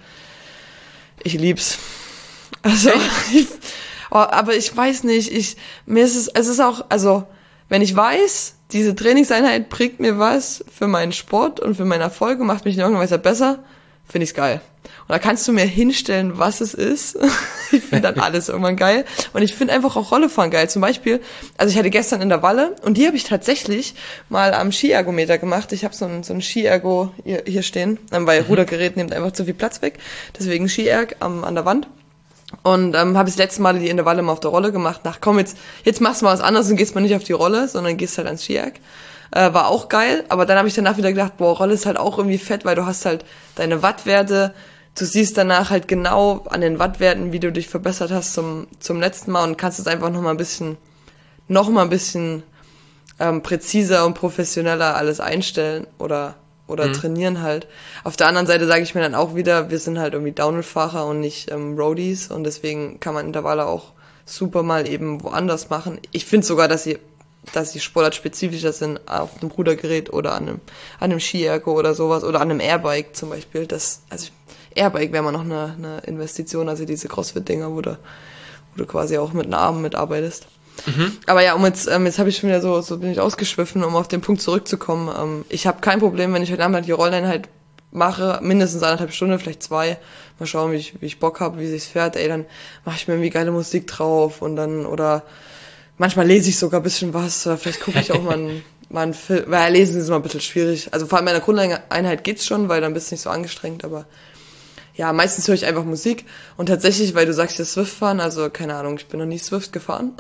Speaker 2: Ich lieb's. Also, ich, oh, aber ich weiß nicht, ich, mir ist es, es ist auch, also, wenn ich weiß, diese Trainingseinheit bringt mir was für meinen Sport und für meine Erfolge, macht mich in irgendeiner Weise besser, finde ich's geil. Und da kannst du mir hinstellen, was es ist. Ich finde dann alles irgendwann geil. Und ich finde einfach auch Rollefahren geil. Zum Beispiel, also ich hatte gestern in der Walle und die habe ich tatsächlich mal am Skiergometer gemacht. Ich habe so ein, so ein Skiergo hier, hier stehen, weil Rudergerät nimmt einfach zu viel Platz weg. Deswegen Skierg am, an der Wand. Und ähm, habe ich das letzte Mal die Intervalle mal auf der Rolle gemacht. Nach komm, jetzt, jetzt machst du mal was anderes und gehst mal nicht auf die Rolle, sondern gehst halt ans Skierg. Äh, war auch geil, aber dann habe ich danach wieder gedacht, boah, Rolle ist halt auch irgendwie fett, weil du hast halt deine Wattwerte, du siehst danach halt genau an den Wattwerten, wie du dich verbessert hast zum zum letzten Mal und kannst es einfach noch mal ein bisschen, noch mal ein bisschen ähm, präziser und professioneller alles einstellen oder oder mhm. trainieren halt. Auf der anderen Seite sage ich mir dann auch wieder, wir sind halt irgendwie Downhill-Fahrer und nicht ähm, Roadies und deswegen kann man Intervalle auch super mal eben woanders machen. Ich finde sogar, dass sie dass sie sportartspezifischer sind auf einem Rudergerät oder an einem an einem Skiergo oder sowas oder an einem Airbike zum Beispiel. Das also Airbike wäre mal noch eine, eine Investition, also diese Crossfit-Dinger, wo du, wo du quasi auch mit den Armen mitarbeitest. Mhm. Aber ja, um jetzt, ähm, jetzt habe ich schon wieder so, so bin ich ausgeschwiffen, um auf den Punkt zurückzukommen. Ähm, ich habe kein Problem, wenn ich heute Abend halt die Rolleinheit mache, mindestens eineinhalb Stunden, vielleicht zwei. Mal schauen, wie ich, wie ich Bock habe, wie sich's fährt. Ey, dann mache ich mir irgendwie geile Musik drauf und dann, oder manchmal lese ich sogar ein bisschen was, oder vielleicht gucke ich auch mal einen, mal einen Film. Weil lesen ist immer ein bisschen schwierig. Also vor allem bei einer Grundeinheit geht's schon, weil dann bist du nicht so angestrengt, aber ja, meistens höre ich einfach Musik und tatsächlich, weil du sagst, ja Swift fahren, also keine Ahnung, ich bin noch nie Swift gefahren.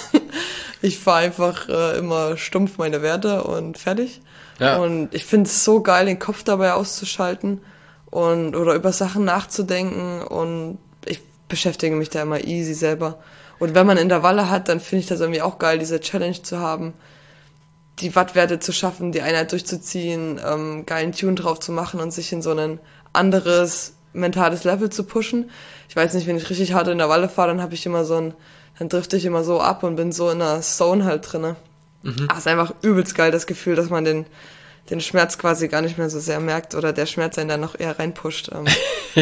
Speaker 2: Ich fahre einfach äh, immer stumpf meine Werte und fertig. Ja. Und ich finde es so geil, den Kopf dabei auszuschalten und oder über Sachen nachzudenken und ich beschäftige mich da immer easy selber. Und wenn man Intervalle hat, dann finde ich das irgendwie auch geil, diese Challenge zu haben, die Wattwerte zu schaffen, die Einheit durchzuziehen, ähm, geilen Tune drauf zu machen und sich in so ein anderes mentales Level zu pushen. Ich weiß nicht, wenn ich richtig hart in der Walle fahre, dann habe ich immer so ein, dann drifte ich immer so ab und bin so in einer Zone halt drinne. Mhm. Ach, ist einfach übelst geil, das Gefühl, dass man den, den Schmerz quasi gar nicht mehr so sehr merkt oder der Schmerz einen dann noch eher reinpusht. Ähm,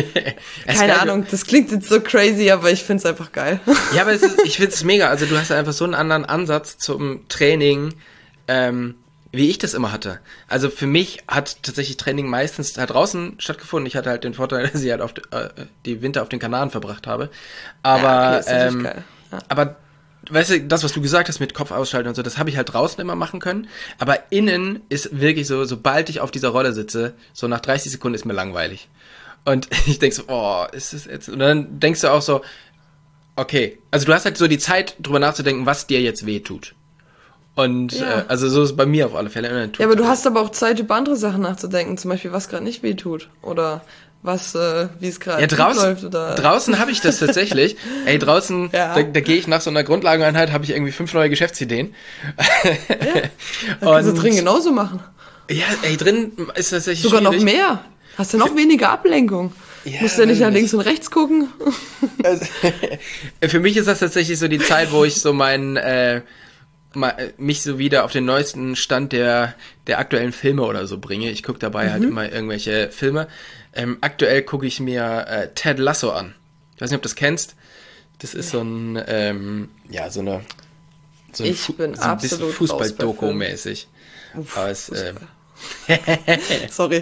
Speaker 2: keine Ahnung, das klingt jetzt so crazy, aber ich find's einfach geil.
Speaker 1: Ja, aber es ist, ich find's mega. Also du hast einfach so einen anderen Ansatz zum Training, ähm, wie ich das immer hatte. Also für mich hat tatsächlich Training meistens da draußen stattgefunden. Ich hatte halt den Vorteil, dass ich halt auf die, äh, die Winter auf den Kanaren verbracht habe. Aber, ja, okay, ähm, geil. Ja. aber weißt du, das, was du gesagt hast mit Kopf ausschalten und so, das habe ich halt draußen immer machen können. Aber innen ist wirklich so, sobald ich auf dieser Rolle sitze, so nach dreißig Sekunden ist mir langweilig. Und ich denk so, oh, ist das jetzt... Und dann denkst du auch so, okay, also du hast halt so die Zeit, drüber nachzudenken, was dir jetzt weh tut. Und ja. äh, also so ist es bei mir auf alle Fälle.
Speaker 2: Ja, aber du hast aber auch Zeit, über andere Sachen nachzudenken, zum Beispiel, was gerade nicht weh tut oder was, äh, wie es gerade
Speaker 1: ja, draußen,
Speaker 2: läuft. Oder
Speaker 1: draußen habe ich das tatsächlich. Ey, draußen, ja. da, da gehe ich nach so einer Grundlageneinheit, habe ich irgendwie fünf neue Geschäftsideen.
Speaker 2: Ja, das kannst du drin genauso machen.
Speaker 1: Ja, ey, drin ist das tatsächlich
Speaker 2: sogar schwierig. Noch mehr. Hast du noch weniger Ablenkung. Ja, musst ja nicht nach links und rechts gucken.
Speaker 1: Also, für mich ist das tatsächlich so die Zeit, wo ich so meinen... Äh, mich so wieder auf den neuesten Stand der der aktuellen Filme oder so bringe. Ich gucke dabei mhm. halt immer irgendwelche Filme. Ähm, aktuell gucke ich mir äh, Ted Lasso an. Ich weiß nicht, ob du das kennst. Das ist so ein, ähm, ja, so eine so ein,
Speaker 2: ich Fu- bin so ein bisschen
Speaker 1: Fußball-Doku-mäßig. Aber es, ähm,
Speaker 2: sorry.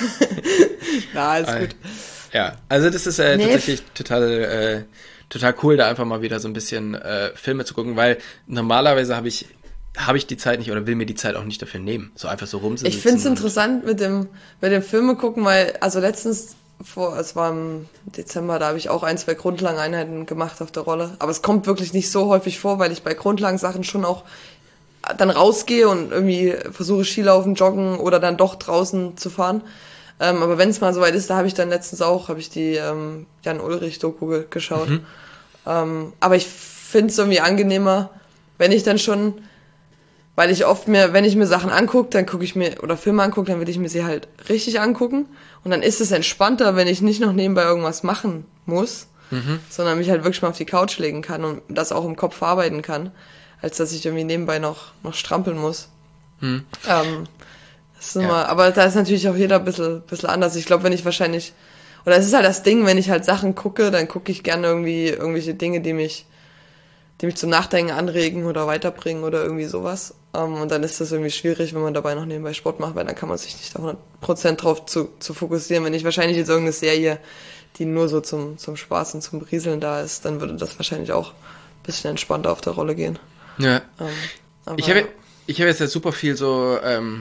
Speaker 2: Na, alles
Speaker 1: äh,
Speaker 2: gut.
Speaker 1: Ja, also das ist äh, nee. tatsächlich total... Äh, total cool, da einfach mal wieder so ein bisschen äh, Filme zu gucken, weil normalerweise habe ich habe ich die Zeit nicht oder will mir die Zeit auch nicht dafür nehmen, so einfach so rumsitzen.
Speaker 2: Ich finde es interessant mit dem mit dem Filme gucken, weil also letztens vor es war im Dezember, da habe ich auch ein, zwei Grundlageneinheiten gemacht auf der Rolle, aber es kommt wirklich nicht so häufig vor, weil ich bei Grundlagensachen schon auch dann rausgehe und irgendwie versuche Skilaufen, joggen oder dann doch draußen zu fahren. Ähm, aber wenn es mal soweit ist, da habe ich dann letztens auch, habe ich die ähm, Jan-Ulrich-Doku ge- geschaut. Mhm. Ähm, aber ich finde es irgendwie angenehmer, wenn ich dann schon, weil ich oft mir, wenn ich mir Sachen angucke, dann gucke ich mir, oder Filme angucke, dann will ich mir sie halt richtig angucken. Und dann ist es entspannter, wenn ich nicht noch nebenbei irgendwas machen muss, mhm. sondern mich halt wirklich mal auf die Couch legen kann und das auch im Kopf verarbeiten kann, als dass ich irgendwie nebenbei noch, noch strampeln muss. Mhm. Ähm, Das ist immer, ja. Aber da ist natürlich auch jeder ein bisschen, bisschen anders. Ich glaube, wenn ich wahrscheinlich, oder es ist halt das Ding, wenn ich halt Sachen gucke, dann gucke ich gerne irgendwie irgendwelche Dinge, die mich, die mich zum Nachdenken anregen oder weiterbringen oder irgendwie sowas. Um, und dann ist das irgendwie schwierig, wenn man dabei noch nebenbei Sport macht, weil dann kann man sich nicht da hundert Prozent drauf zu, zu fokussieren. Wenn ich wahrscheinlich jetzt irgendeine Serie, die nur so zum, zum Spaß und zum Berieseln da ist, dann würde das wahrscheinlich auch ein bisschen entspannter auf der Rolle gehen.
Speaker 1: Ja. Um, aber, ich habe ich habe jetzt ja super viel so, ähm,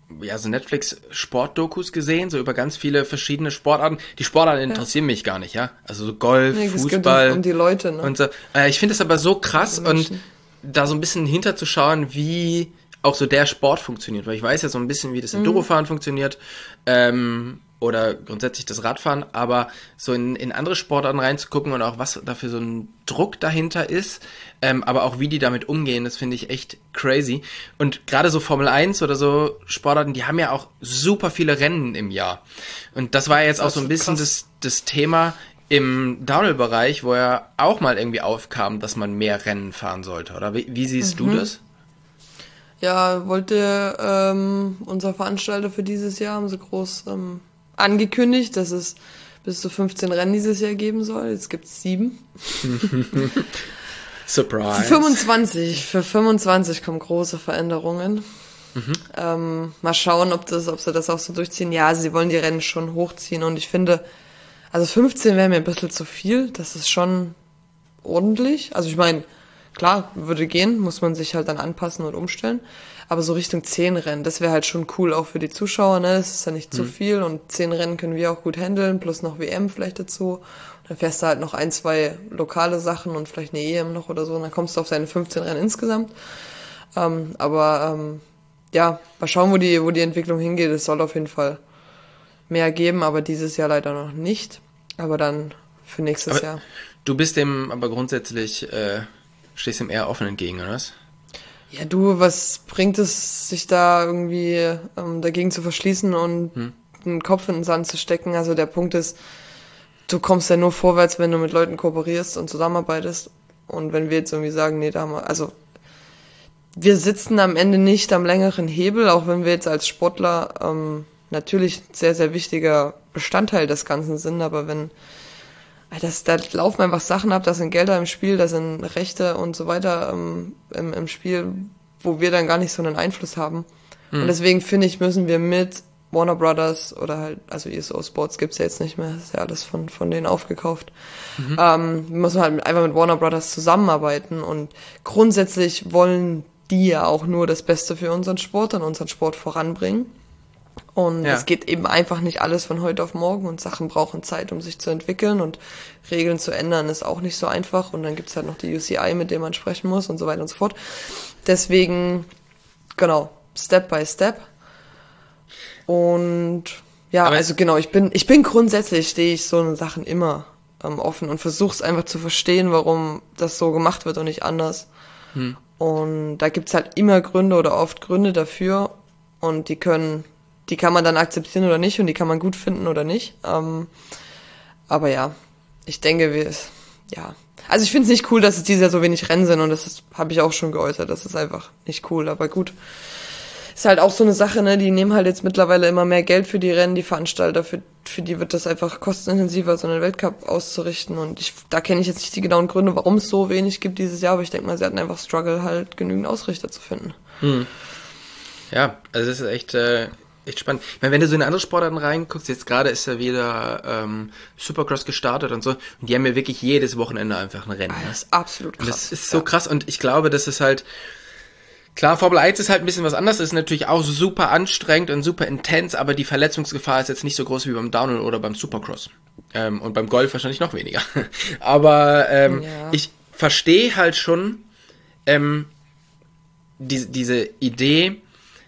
Speaker 1: ja, so Netflix-Sportdokus gesehen, so über ganz viele verschiedene Sportarten. Die Sportarten
Speaker 2: Ja.
Speaker 1: interessieren mich gar nicht, ja. Also so Golf,
Speaker 2: Nee, es geht
Speaker 1: Fußball.
Speaker 2: um, um die Leute, ne?
Speaker 1: Und so. Äh, ich finde es aber so krass
Speaker 2: Die
Speaker 1: und
Speaker 2: Menschen.
Speaker 1: da so ein bisschen hinterzuschauen, wie auch so der Sport funktioniert. Weil ich weiß ja so ein bisschen, wie das Endurofahren funktioniert ähm, oder grundsätzlich das Radfahren, aber so in, in andere Sportarten reinzugucken und auch was da für so ein Druck dahinter ist, ähm, aber auch wie die damit umgehen, das finde ich echt crazy. Und gerade so Formel eins oder so Sportarten, die haben ja auch super viele Rennen im Jahr. Und das war ja jetzt
Speaker 2: Das
Speaker 1: auch so ein
Speaker 2: ist
Speaker 1: bisschen
Speaker 2: krass.
Speaker 1: das, das Thema im Downhill-Bereich, wo ja auch mal irgendwie aufkam, dass man mehr Rennen fahren sollte, oder? Wie, wie siehst du das?
Speaker 2: Ja, wollte ähm, unser Veranstalter für dieses Jahr, haben sie groß ähm, angekündigt, dass es bis zu fünfzehn Rennen dieses Jahr geben soll. Jetzt gibt's sieben.
Speaker 1: Surprise.
Speaker 2: Für fünfundzwanzig, für fünfundzwanzig kommen große Veränderungen. Ähm, mal schauen, ob das, ob sie das auch so durchziehen. Ja, sie wollen die Rennen schon hochziehen und ich finde, also fünfzehn wäre mir ein bisschen zu viel. Das ist schon ordentlich. Also ich meine, klar, würde gehen, muss man sich halt dann anpassen und umstellen. Aber so Richtung zehn Rennen, das wäre halt schon cool, auch für die Zuschauer, ne? Das ist ja nicht zu viel und zehn Rennen können wir auch gut handeln, plus noch W M vielleicht dazu. Und dann fährst du halt noch ein, zwei lokale Sachen und vielleicht eine E M noch oder so und dann kommst du auf deine fünfzehn Rennen insgesamt. Ähm, aber ähm, ja, mal schauen, wo die, wo die Entwicklung hingeht. Es soll auf jeden Fall mehr geben, aber dieses Jahr leider noch nicht. Aber dann für nächstes
Speaker 1: Aber
Speaker 2: Jahr.
Speaker 1: du bist dem aber grundsätzlich, äh, stehst dem eher offen entgegen, oder was?
Speaker 2: Ja, du, was bringt es, sich da irgendwie ähm, dagegen zu verschließen und
Speaker 1: Hm.
Speaker 2: einen Kopf in den Sand zu stecken? Also der Punkt ist, du kommst ja nur vorwärts, wenn du mit Leuten kooperierst und zusammenarbeitest. Und wenn wir jetzt irgendwie sagen, nee, da haben wir, also wir sitzen am Ende nicht am längeren Hebel, auch wenn wir jetzt als Sportler ähm, natürlich ein sehr, sehr wichtiger Bestandteil des Ganzen sind, aber wenn das, da laufen einfach Sachen ab, da sind Gelder im Spiel, da sind Rechte und so weiter ähm, im, im Spiel, wo wir dann gar nicht so einen Einfluss haben.
Speaker 1: Mhm.
Speaker 2: Und deswegen finde ich, müssen wir mit Warner Brothers oder halt, also E S O Sports gibt's ja jetzt nicht mehr, ist ja alles von, von denen aufgekauft. Mhm. Ähm, wir müssen halt einfach mit Warner Brothers zusammenarbeiten und grundsätzlich wollen die ja auch nur das Beste für unseren Sport und unseren Sport voranbringen. Und
Speaker 1: Ja.
Speaker 2: es geht eben einfach nicht alles von heute auf morgen und Sachen brauchen Zeit, um sich zu entwickeln und Regeln zu ändern ist auch nicht so einfach und dann gibt's halt noch die U C I, mit der man sprechen muss und so weiter und so fort. Deswegen, genau, Step by Step. Und ja,
Speaker 1: Aber
Speaker 2: also genau, ich bin, ich bin grundsätzlich, stehe ich so in Sachen immer ähm, offen und versuche es einfach zu verstehen, warum das so gemacht wird und nicht anders.
Speaker 1: Hm.
Speaker 2: Und da gibt's halt immer Gründe oder oft Gründe dafür und die können, die kann man dann akzeptieren oder nicht und die kann man gut finden oder nicht. Ähm, aber ja, ich denke, wir, ja. Also ich finde es nicht cool, dass es dieses Jahr so wenig Rennen sind und das habe ich auch schon geäußert. Das ist einfach nicht cool, aber gut. Ist halt auch so eine Sache, ne? Die nehmen halt jetzt mittlerweile immer mehr Geld für die Rennen, die Veranstalter, für, für die wird das einfach kostenintensiver, so einen Weltcup auszurichten und ich, da kenne ich jetzt nicht die genauen Gründe, warum es so wenig gibt dieses Jahr, aber ich denke mal, sie hatten einfach Struggle, halt genügend Ausrichter zu finden.
Speaker 1: Hm. Ja, also das ist echt, äh, echt spannend. Ich meine, wenn du so in andere Sportarten reinguckst, jetzt gerade ist ja wieder ähm, Supercross gestartet und so, und die haben ja wirklich jedes Wochenende einfach ein Rennen.
Speaker 2: Ah,
Speaker 1: Ne?
Speaker 2: das ist absolut krass.
Speaker 1: Und das ist so
Speaker 2: ja.
Speaker 1: krass und ich glaube, das ist halt, klar, Formel eins ist halt ein bisschen was anderes, ist natürlich auch super anstrengend und super intens, aber die Verletzungsgefahr ist jetzt nicht so groß wie beim Downhill oder beim Supercross. Ähm, und beim Golf wahrscheinlich noch weniger. aber ähm,
Speaker 2: Ja.
Speaker 1: ich verstehe halt schon ähm, die, diese Idee,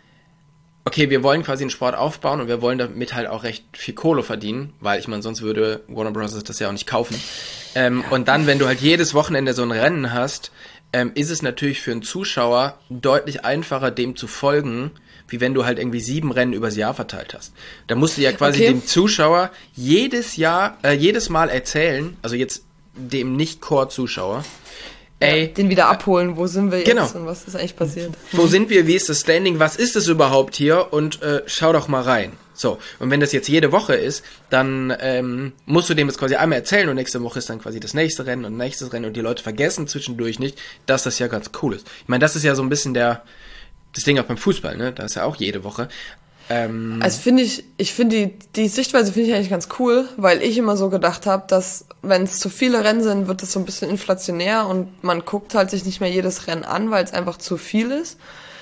Speaker 1: okay, wir wollen quasi einen Sport aufbauen und wir wollen damit halt auch recht viel Kohle verdienen, weil ich meine, sonst würde Warner Bros. Das ja auch nicht kaufen. Ähm, und dann, wenn du halt jedes Wochenende so ein Rennen hast, ähm, ist es natürlich für einen Zuschauer deutlich einfacher, dem zu folgen, wie wenn du halt irgendwie sieben Rennen übers Jahr verteilt hast. Da musst du ja quasi
Speaker 2: Okay.
Speaker 1: dem Zuschauer jedes Jahr, äh, jedes Mal erzählen, also jetzt dem Nicht-Core-Zuschauer, ey,
Speaker 2: Ja, den wieder abholen, wo sind wir jetzt
Speaker 1: Genau.
Speaker 2: und was ist eigentlich passiert?
Speaker 1: wo sind wir, wie ist das Standing, was ist es überhaupt hier und äh, schau doch mal rein. So, und wenn das jetzt jede Woche ist, dann ähm, musst du dem das quasi einmal erzählen und nächste Woche ist dann quasi das nächste Rennen und nächstes Rennen und die Leute vergessen zwischendurch nicht, dass das ja ganz cool ist. Ich meine, das ist ja so ein bisschen der das Ding auch beim Fußball, ne? Da ist ja auch jede Woche. Ähm,
Speaker 2: Also finde ich, ich finde die, die Sichtweise finde ich eigentlich ganz cool, weil ich immer so gedacht habe, dass wenn es zu viele Rennen sind, wird es so ein bisschen inflationär und man guckt halt sich nicht mehr jedes Rennen an, weil es einfach zu viel ist.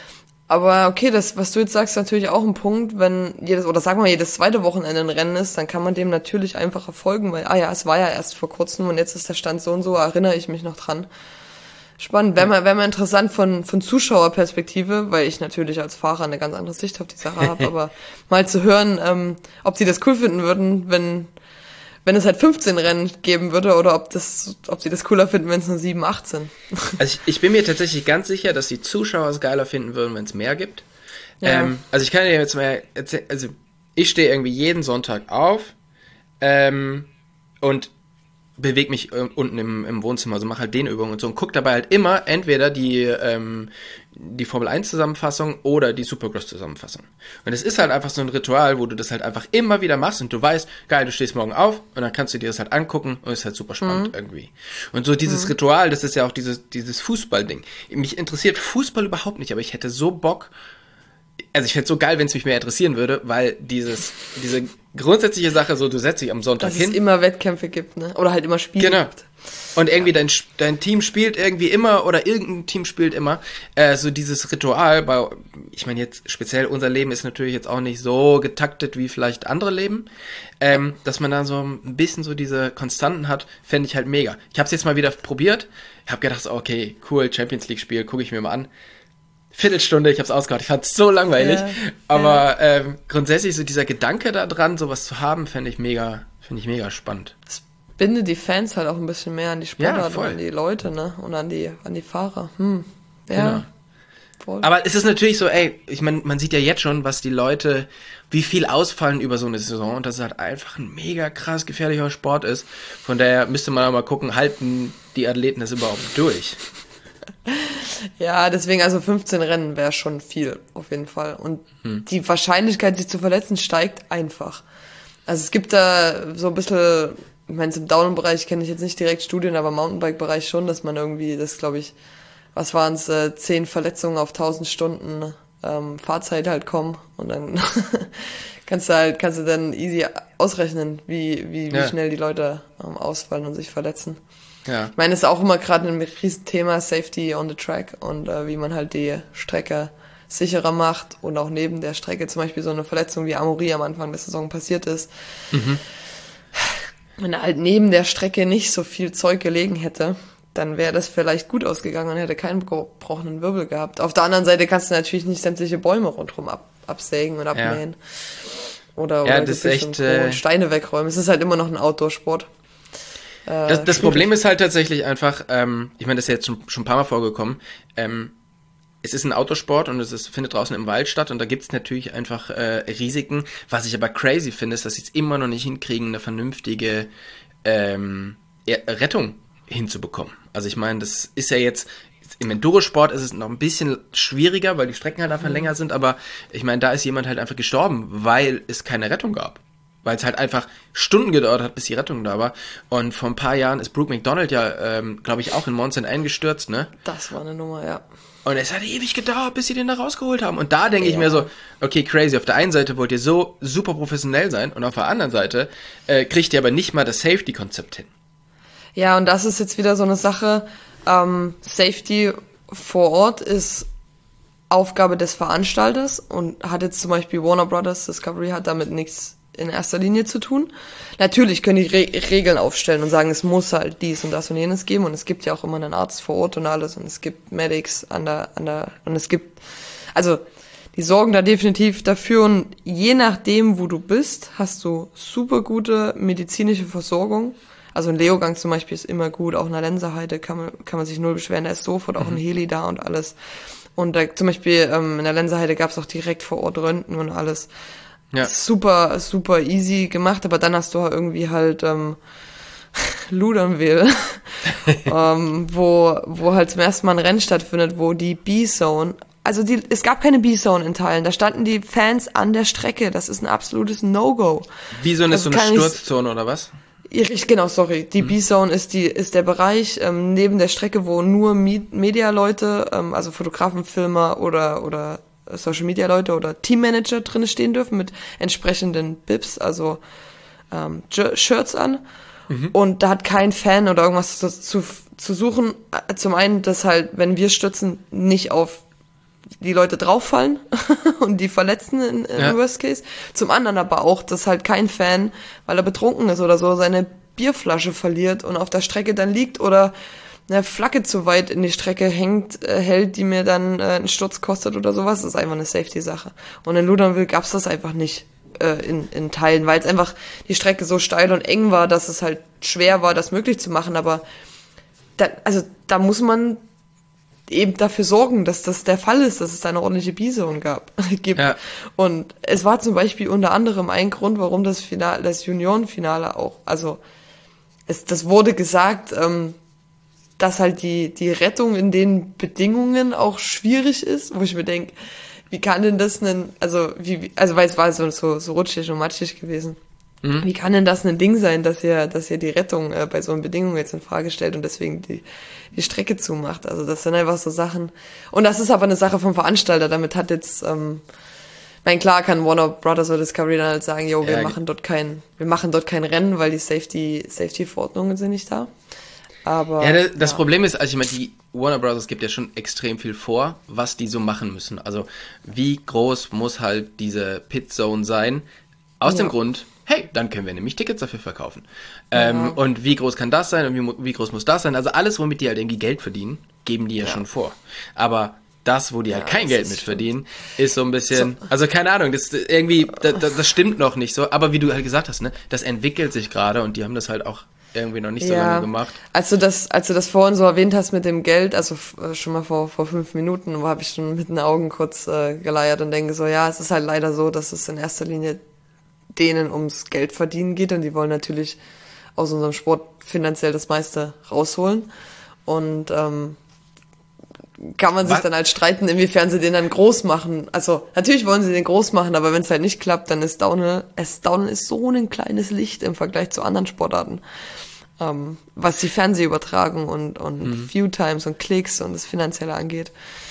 Speaker 2: Aber okay, das, was du jetzt sagst, ist natürlich auch ein Punkt, wenn jedes, oder sagen wir mal, jedes zweite Wochenende ein Rennen ist, dann kann man dem natürlich einfacher folgen, weil, ah ja, es war ja erst vor kurzem und jetzt ist der Stand so und so, erinnere ich mich noch dran. Spannend, wäre mal, wäre mal interessant von, von Zuschauerperspektive, weil ich natürlich als Fahrer eine ganz andere Sicht auf die Sache habe, aber mal zu hören, ähm, ob sie das cool finden würden, wenn, wenn es halt fünfzehn Rennen geben würde oder ob das, ob sie das cooler finden, wenn es nur sieben, acht sind.
Speaker 1: Also ich, ich bin mir tatsächlich ganz sicher, dass die Zuschauer es geiler finden würden, wenn es mehr gibt. Ja. Ähm, also ich kann dir jetzt mal erzählen, also ich stehe irgendwie jeden Sonntag auf ähm, und bewege mich äh, unten im, im Wohnzimmer, also mache halt Dehnübungen und so und gucke dabei halt immer entweder die ähm, die Formel eins Zusammenfassung oder die Supercross Zusammenfassung. Und es ist halt einfach so ein Ritual, wo du das halt einfach immer wieder machst und du weißt, geil, du stehst morgen auf und dann kannst du dir das halt angucken und ist halt super spannend mhm. irgendwie. Und so dieses mhm. Ritual, das ist ja auch dieses dieses Fußballding. Mich interessiert Fußball überhaupt nicht, aber ich hätte so Bock. Also ich fände es so geil, wenn es mich mehr interessieren würde, weil dieses, diese grundsätzliche Sache, so du setzt dich am Sonntag
Speaker 2: Dass
Speaker 1: hin.
Speaker 2: Dass es immer Wettkämpfe gibt, ne? Oder halt immer Spiele
Speaker 1: genau.
Speaker 2: gibt.
Speaker 1: Und irgendwie dein, dein Team spielt irgendwie immer oder irgendein Team spielt immer. Äh, so dieses Ritual, bei, ich meine jetzt speziell unser Leben ist natürlich jetzt auch nicht so getaktet wie vielleicht andere Leben. Ähm, dass man da so ein bisschen so diese Konstanten hat, fände ich halt mega. Ich habe es jetzt mal wieder probiert. Ich habe gedacht, okay, cool, Champions League Spiel, gucke ich mir mal an. Viertelstunde, ich hab's ausgehört, ich fand's so langweilig, ja, aber ja. Ähm, grundsätzlich so dieser Gedanke da dran, sowas zu haben, fände ich mega, finde ich mega spannend.
Speaker 2: Das bindet die Fans halt auch ein bisschen mehr an die Sportler ja, und an die Leute, ne, und an die, an die Fahrer. Hm, ja. Genau. Voll. Aber
Speaker 1: es ist natürlich so, ey, ich meine, man sieht ja jetzt schon, was die Leute, wie viel ausfallen über so eine Saison und dass es halt einfach ein mega krass gefährlicher Sport ist. Von daher müsste man auch mal gucken, halten die Athleten das überhaupt durch?
Speaker 2: Ja, deswegen, also fünfzehn Rennen wäre schon viel, auf jeden Fall. Und hm. die Wahrscheinlichkeit, sich zu verletzen, steigt einfach. Also es gibt da so ein bisschen, ich meine, im Downhill-Bereich kenne ich jetzt nicht direkt Studien, aber im Mountainbike-Bereich schon, dass man irgendwie, das glaube ich, was waren es, äh, zehn Verletzungen auf tausend Stunden ähm, Fahrzeit halt kommen. Und dann kannst du halt, kannst du dann easy ausrechnen, wie, wie, wie ja. schnell die Leute ähm, ausfallen und sich verletzen. Ja. Ich meine, es ist auch immer gerade ein Riesenthema, Safety on the Track und äh, wie man halt die Strecke sicherer macht und auch neben der Strecke zum Beispiel so eine Verletzung wie Amaury am Anfang der Saison passiert ist. Mhm. Wenn er halt neben der Strecke nicht so viel Zeug gelegen hätte, dann wäre das vielleicht gut ausgegangen und hätte keinen gebrochenen Wirbel gehabt. Auf der anderen Seite kannst du natürlich nicht sämtliche Bäume rundherum ab, absägen und abmähen. Ja. Oder, oder
Speaker 1: ja, das ist echt, äh...
Speaker 2: Steine wegräumen. Es ist halt immer noch ein Outdoor-Sport.
Speaker 1: Das, das Problem ist halt tatsächlich einfach, ähm, ich meine, das ist ja jetzt schon, schon ein paar Mal vorgekommen, ähm, es ist ein Autosport und es ist, findet draußen im Wald statt und da gibt es natürlich einfach äh, Risiken. Was ich aber crazy finde, ist, dass sie es immer noch nicht hinkriegen, eine vernünftige ähm, Rettung hinzubekommen. Also ich meine, das ist ja jetzt, im Endurosport ist es noch ein bisschen schwieriger, weil die Strecken halt einfach mhm. länger sind, aber ich meine, da ist jemand halt einfach gestorben, weil es keine Rettung gab. Weil es halt einfach Stunden gedauert hat, bis die Rettung da war. Und vor ein paar Jahren ist Brooke McDonald ja, ähm, glaube ich, auch in Monza eingestürzt, ne?
Speaker 2: Das war eine Nummer, ja.
Speaker 1: Und es hat ewig gedauert, bis sie den da rausgeholt haben. Und da denke ja. ich mir so, okay, crazy. Auf der einen Seite wollt ihr so super professionell sein und auf der anderen Seite äh, kriegt ihr aber nicht mal das Safety-Konzept hin.
Speaker 2: Ja, und das ist jetzt wieder so eine Sache. Ähm, Safety vor Ort ist Aufgabe des Veranstalters und hat jetzt zum Beispiel Warner Brothers Discovery hat damit nichts in erster Linie zu tun. Natürlich können die Re- Regeln aufstellen und sagen, es muss halt dies und das und jenes geben und es gibt ja auch immer einen Arzt vor Ort und alles und es gibt Medics an der, an der, und es gibt, also, die sorgen da definitiv dafür und je nachdem, wo du bist, hast du super gute medizinische Versorgung. Also ein Leogang zum Beispiel ist immer gut, auch in der Lenzerheide kann man, kann man sich null beschweren, da ist sofort auch ein Heli da und alles. Und da, zum Beispiel ähm, in der Lenzerheide gab es auch direkt vor Ort Röntgen und alles. Ja. Super, super easy gemacht, aber dann hast du halt irgendwie halt ähm, Ludernwil, ähm, wo wo halt zum ersten Mal ein Rennen stattfindet, wo die B-Zone, also die, es gab keine B-Zone in Teilen, da standen die Fans an der Strecke, das ist ein absolutes No-Go.
Speaker 1: B-Zone ist so eine Sturzzone oder was?
Speaker 2: Ich, genau, sorry. Die mhm. B-Zone ist die ist der Bereich ähm, neben der Strecke, wo nur Me- Media-Leute, ähm, also Fotografen, Filmer oder oder Social-Media-Leute oder Teammanager drin stehen dürfen mit entsprechenden Bibs, also ähm, J- Shirts an. Mhm. Und da hat kein Fan oder irgendwas zu, zu, zu suchen. Zum einen, dass halt, wenn wir stürzen, nicht auf die Leute drauffallen und die verletzen in, in ja. Worst Case. Zum anderen aber auch, dass halt kein Fan, weil er betrunken ist oder so, seine Bierflasche verliert und auf der Strecke dann liegt oder eine Flagge zu weit in die Strecke hängt, äh, hält, die mir dann äh, einen Sturz kostet oder sowas. Das ist einfach eine Safety-Sache. Und in Ludernwil gab's das einfach nicht äh, in, in Teilen, weil es einfach die Strecke so steil und eng war, dass es halt schwer war, das möglich zu machen. Aber da, also da muss man eben dafür sorgen, dass das der Fall ist, dass es da eine ordentliche B-Zone gab, gibt. Ja. Und es war zum Beispiel unter anderem ein Grund, warum das Finale, das Juniorenfinale auch, also es, das wurde gesagt, ähm, dass halt die die Rettung in den Bedingungen auch schwierig ist, wo ich mir denke, wie kann denn das denn, also wie, also weil es war so so, so rutschig und matschig gewesen. Mhm. Wie kann denn das ein Ding sein, dass ihr dass ihr die Rettung äh, bei so einer Bedingung jetzt in Frage stellt und deswegen die die Strecke zumacht? Also das sind einfach so Sachen. Und das ist aber eine Sache vom Veranstalter. Damit hat jetzt, ähm, mein klar kann Warner Brothers oder Discovery dann halt sagen, jo, wir ja, machen dort kein, wir machen dort kein Rennen, weil die Safety Safety Verordnungen sind nicht da. Aber,
Speaker 1: ja, das, das ja. Problem ist, also ich meine, die Warner Brothers gibt ja schon extrem viel vor, was die so machen müssen. Also wie groß muss halt diese Pit Zone sein? Aus ja. dem Grund, hey, dann können wir nämlich Tickets dafür verkaufen. Ja. Ähm, und wie groß kann das sein und wie, wie groß muss das sein? Also alles, womit die halt irgendwie Geld verdienen, geben die ja, ja. schon vor. Aber das, wo die halt ja, kein Geld mit verdienen, ist so ein bisschen, so. also keine Ahnung, das irgendwie, das, das stimmt noch nicht so. Aber wie du halt gesagt hast, ne, das entwickelt sich gerade und die haben das halt auch irgendwie noch nicht so ja, lange gemacht.
Speaker 2: Als du das, als du das vorhin so erwähnt hast mit dem Geld, also f- schon mal vor vor fünf Minuten, wo habe ich schon mit den Augen kurz äh, geleiert und denke so, ja, es ist halt leider so, dass es in erster Linie denen ums Geld verdienen geht und die wollen natürlich aus unserem Sport finanziell das meiste rausholen und ähm, kann man sich Was? dann halt streiten, inwiefern sie den dann groß machen. Also natürlich wollen sie den groß machen, aber wenn es halt nicht klappt, dann ist Downhill, es Downhill ist so ein kleines Licht im Vergleich zu anderen Sportarten, ähm, was die Fernsehübertragung und und mhm. Viewtimes und Klicks und das Finanzielle angeht.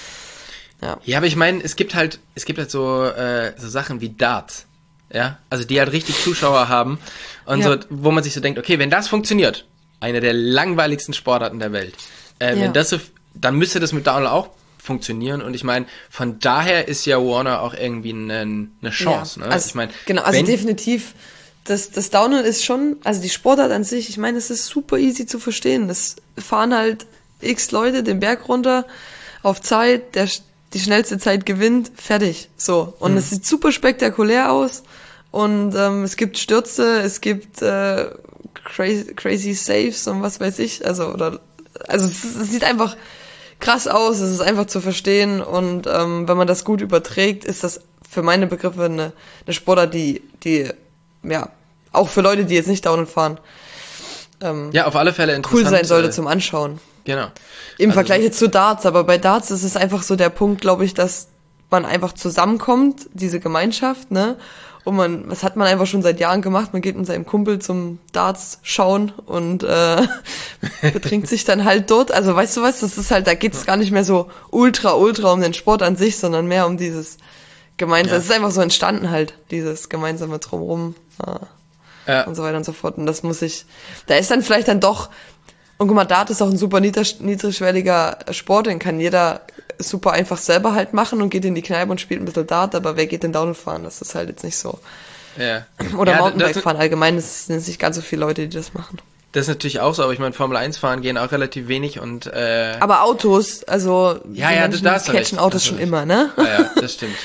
Speaker 2: Ja,
Speaker 1: ja, aber ich meine, es gibt halt es gibt halt so äh, so Sachen wie Darts. Ja, also die halt richtig Zuschauer haben und ja. so, wo man sich so denkt, okay, wenn das funktioniert, eine der langweiligsten Sportarten der Welt, äh, ja. wenn das so, dann müsste das mit Downhill auch funktionieren und ich meine, von daher ist ja Warner auch irgendwie eine, eine Chance, ja. ne?
Speaker 2: Also,
Speaker 1: ich meine,
Speaker 2: genau, also definitiv, das, das Downhill ist schon, also die Sportart an sich, ich meine, es ist super easy zu verstehen, es fahren halt x Leute den Berg runter auf Zeit, der die schnellste Zeit gewinnt, fertig, so. Und mhm. es sieht super spektakulär aus und ähm, es gibt Stürze, es gibt äh, crazy, crazy Saves und was weiß ich, also oder also es, es sieht einfach krass aus, es ist einfach zu verstehen und ähm, wenn man das gut überträgt, ist das für meine Begriffe eine, eine Sportart, die die ja auch für Leute, die jetzt nicht Downhill fahren, ähm,
Speaker 1: ja auf alle Fälle interessant,
Speaker 2: cool sein sollte äh, zum Anschauen.
Speaker 1: Genau.
Speaker 2: Im also, Vergleich jetzt zu Darts, aber bei Darts ist es einfach so der Punkt, glaube ich, dass man einfach zusammenkommt, diese Gemeinschaft, ne? Und man, was hat man einfach schon seit Jahren gemacht? Man geht mit seinem Kumpel zum Darts schauen und äh, betrinkt sich dann halt dort. Also weißt du was, das ist halt, da geht's gar nicht mehr so ultra, ultra um den Sport an sich, sondern mehr um dieses gemeinsame, es ja. ist einfach so entstanden halt, dieses gemeinsame Drumrum äh, ja. und so weiter und so fort. Und das muss ich, da ist dann vielleicht dann doch. Und guck mal, Dart ist auch ein super niedrigschwelliger Sport, den kann jeder super einfach selber halt machen und geht in die Kneipe und spielt ein bisschen Dart, aber wer geht denn Downhill fahren? Das ist halt jetzt nicht so.
Speaker 1: Ja.
Speaker 2: Oder
Speaker 1: ja,
Speaker 2: Mountainbike fahren allgemein, es sind nicht ganz so viele Leute, die das machen.
Speaker 1: Das ist natürlich auch so, aber ich meine, Formel eins fahren gehen auch relativ wenig und äh
Speaker 2: aber Autos, also
Speaker 1: ja, ja,
Speaker 2: Menschen
Speaker 1: das
Speaker 2: catchen Autos schon immer, ne?
Speaker 1: Ja, ja, das stimmt.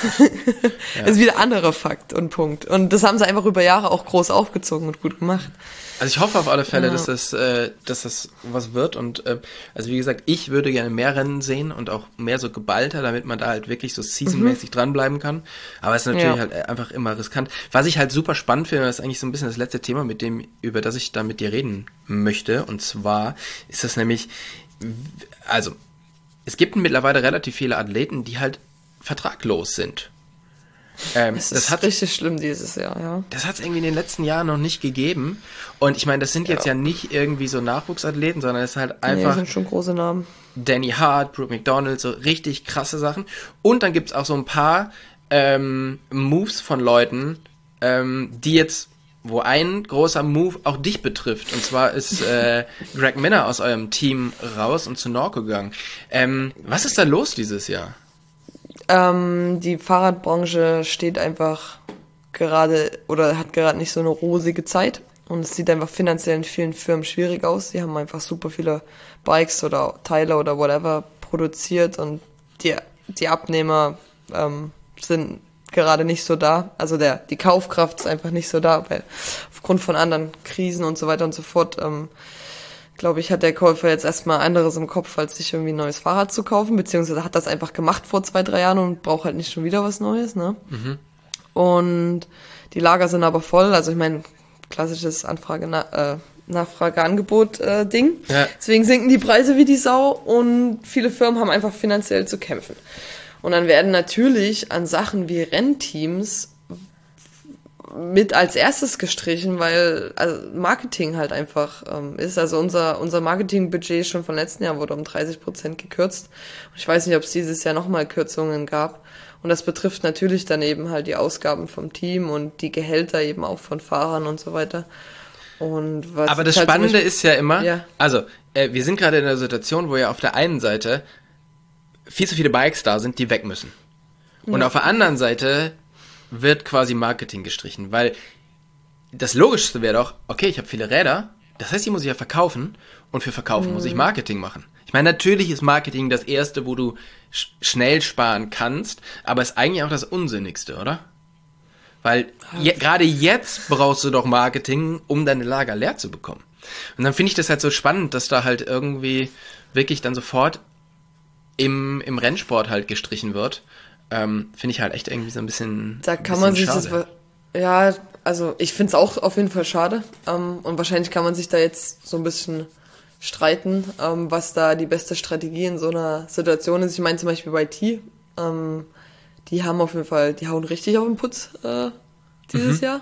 Speaker 2: Ja. Das ist wieder ein anderer Fakt und Punkt. Und das haben sie einfach über Jahre auch groß aufgezogen und gut gemacht.
Speaker 1: Also ich hoffe auf alle Fälle,
Speaker 2: ja.
Speaker 1: dass das, äh, dass das was wird und äh, also wie gesagt, ich würde gerne mehr Rennen sehen und auch mehr so geballter, damit man da halt wirklich so seasonmäßig mhm. dranbleiben kann. Aber es ist natürlich ja. halt einfach immer riskant. Was ich halt super spannend finde, das ist eigentlich so ein bisschen das letzte Thema, mit dem, über das ich da mit dir reden möchte. Und zwar ist das nämlich, also es gibt mittlerweile relativ viele Athleten, die halt vertraglos sind.
Speaker 2: Ähm, das ist das hat, richtig schlimm dieses Jahr, ja.
Speaker 1: Das hat es irgendwie in den letzten Jahren noch nicht gegeben. Und ich meine, das sind jetzt ja. ja nicht irgendwie so Nachwuchsathleten, sondern es ist halt einfach... Nee, das
Speaker 2: sind schon große Namen.
Speaker 1: Danny Hart, Brooke McDonald, so richtig krasse Sachen. Und dann gibt's auch so ein paar ähm, Moves von Leuten, ähm, die jetzt, wo ein großer Move auch dich betrifft. Und zwar ist äh, Greg Minna aus eurem Team raus und zu Norco gegangen. Ähm, was ist da los dieses Jahr?
Speaker 2: Ähm, die Fahrradbranche steht einfach gerade oder hat gerade nicht so eine rosige Zeit und es sieht einfach finanziell in vielen Firmen schwierig aus. Die haben einfach super viele Bikes oder Teile oder whatever produziert und die, die Abnehmer ähm, sind gerade nicht so da. Also der die Kaufkraft ist einfach nicht so da, weil aufgrund von anderen Krisen und so weiter und so fort, ähm, glaube ich, hat der Käufer jetzt erstmal anderes im Kopf, als sich irgendwie ein neues Fahrrad zu kaufen, beziehungsweise hat das einfach gemacht vor zwei, drei Jahren und braucht halt nicht schon wieder was Neues, ne? Mhm. Und die Lager sind aber voll, also ich meine, klassisches Anfrage, äh, Nachfrage-Angebot-Ding. Äh, ja. Deswegen sinken die Preise wie die Sau und viele Firmen haben einfach finanziell zu kämpfen. Und dann werden natürlich an Sachen wie Rennteams mit als erstes gestrichen, weil also Marketing halt einfach ähm, ist. Also unser unser Marketingbudget schon von letzten Jahr wurde um dreißig Prozent gekürzt. Und ich weiß nicht, ob es dieses Jahr nochmal Kürzungen gab. Und das betrifft natürlich dann eben halt die Ausgaben vom Team und die Gehälter eben auch von Fahrern und so weiter. Und was
Speaker 1: Aber das
Speaker 2: halt
Speaker 1: Spannende ist ja immer,
Speaker 2: ja.
Speaker 1: also äh, wir sind gerade in einer Situation, wo ja auf der einen Seite viel zu viele Bikes da sind, die weg müssen. Und ja. auf der anderen Seite wird quasi Marketing gestrichen, weil das Logischste wäre doch, okay, ich habe viele Räder, das heißt, die muss ich ja verkaufen und für Verkaufen mhm. muss ich Marketing machen. Ich meine, natürlich ist Marketing das Erste, wo du sch- schnell sparen kannst, aber ist eigentlich auch das Unsinnigste, oder? Weil je, gerade jetzt brauchst du doch Marketing, um deine Lager leer zu bekommen. Und dann finde ich das halt so spannend, dass da halt irgendwie wirklich dann sofort im, im Rennsport halt gestrichen wird. Ähm, finde ich halt echt irgendwie so ein bisschen
Speaker 2: Da kann man sich
Speaker 1: schade.
Speaker 2: das, ja, also ich finde es auch auf jeden Fall schade. Ähm, und wahrscheinlich kann man sich da jetzt so ein bisschen streiten, ähm, was da die beste Strategie in so einer Situation ist. Ich meine zum Beispiel bei T, ähm, die haben auf jeden Fall, die hauen richtig auf den Putz äh, dieses mhm. Jahr.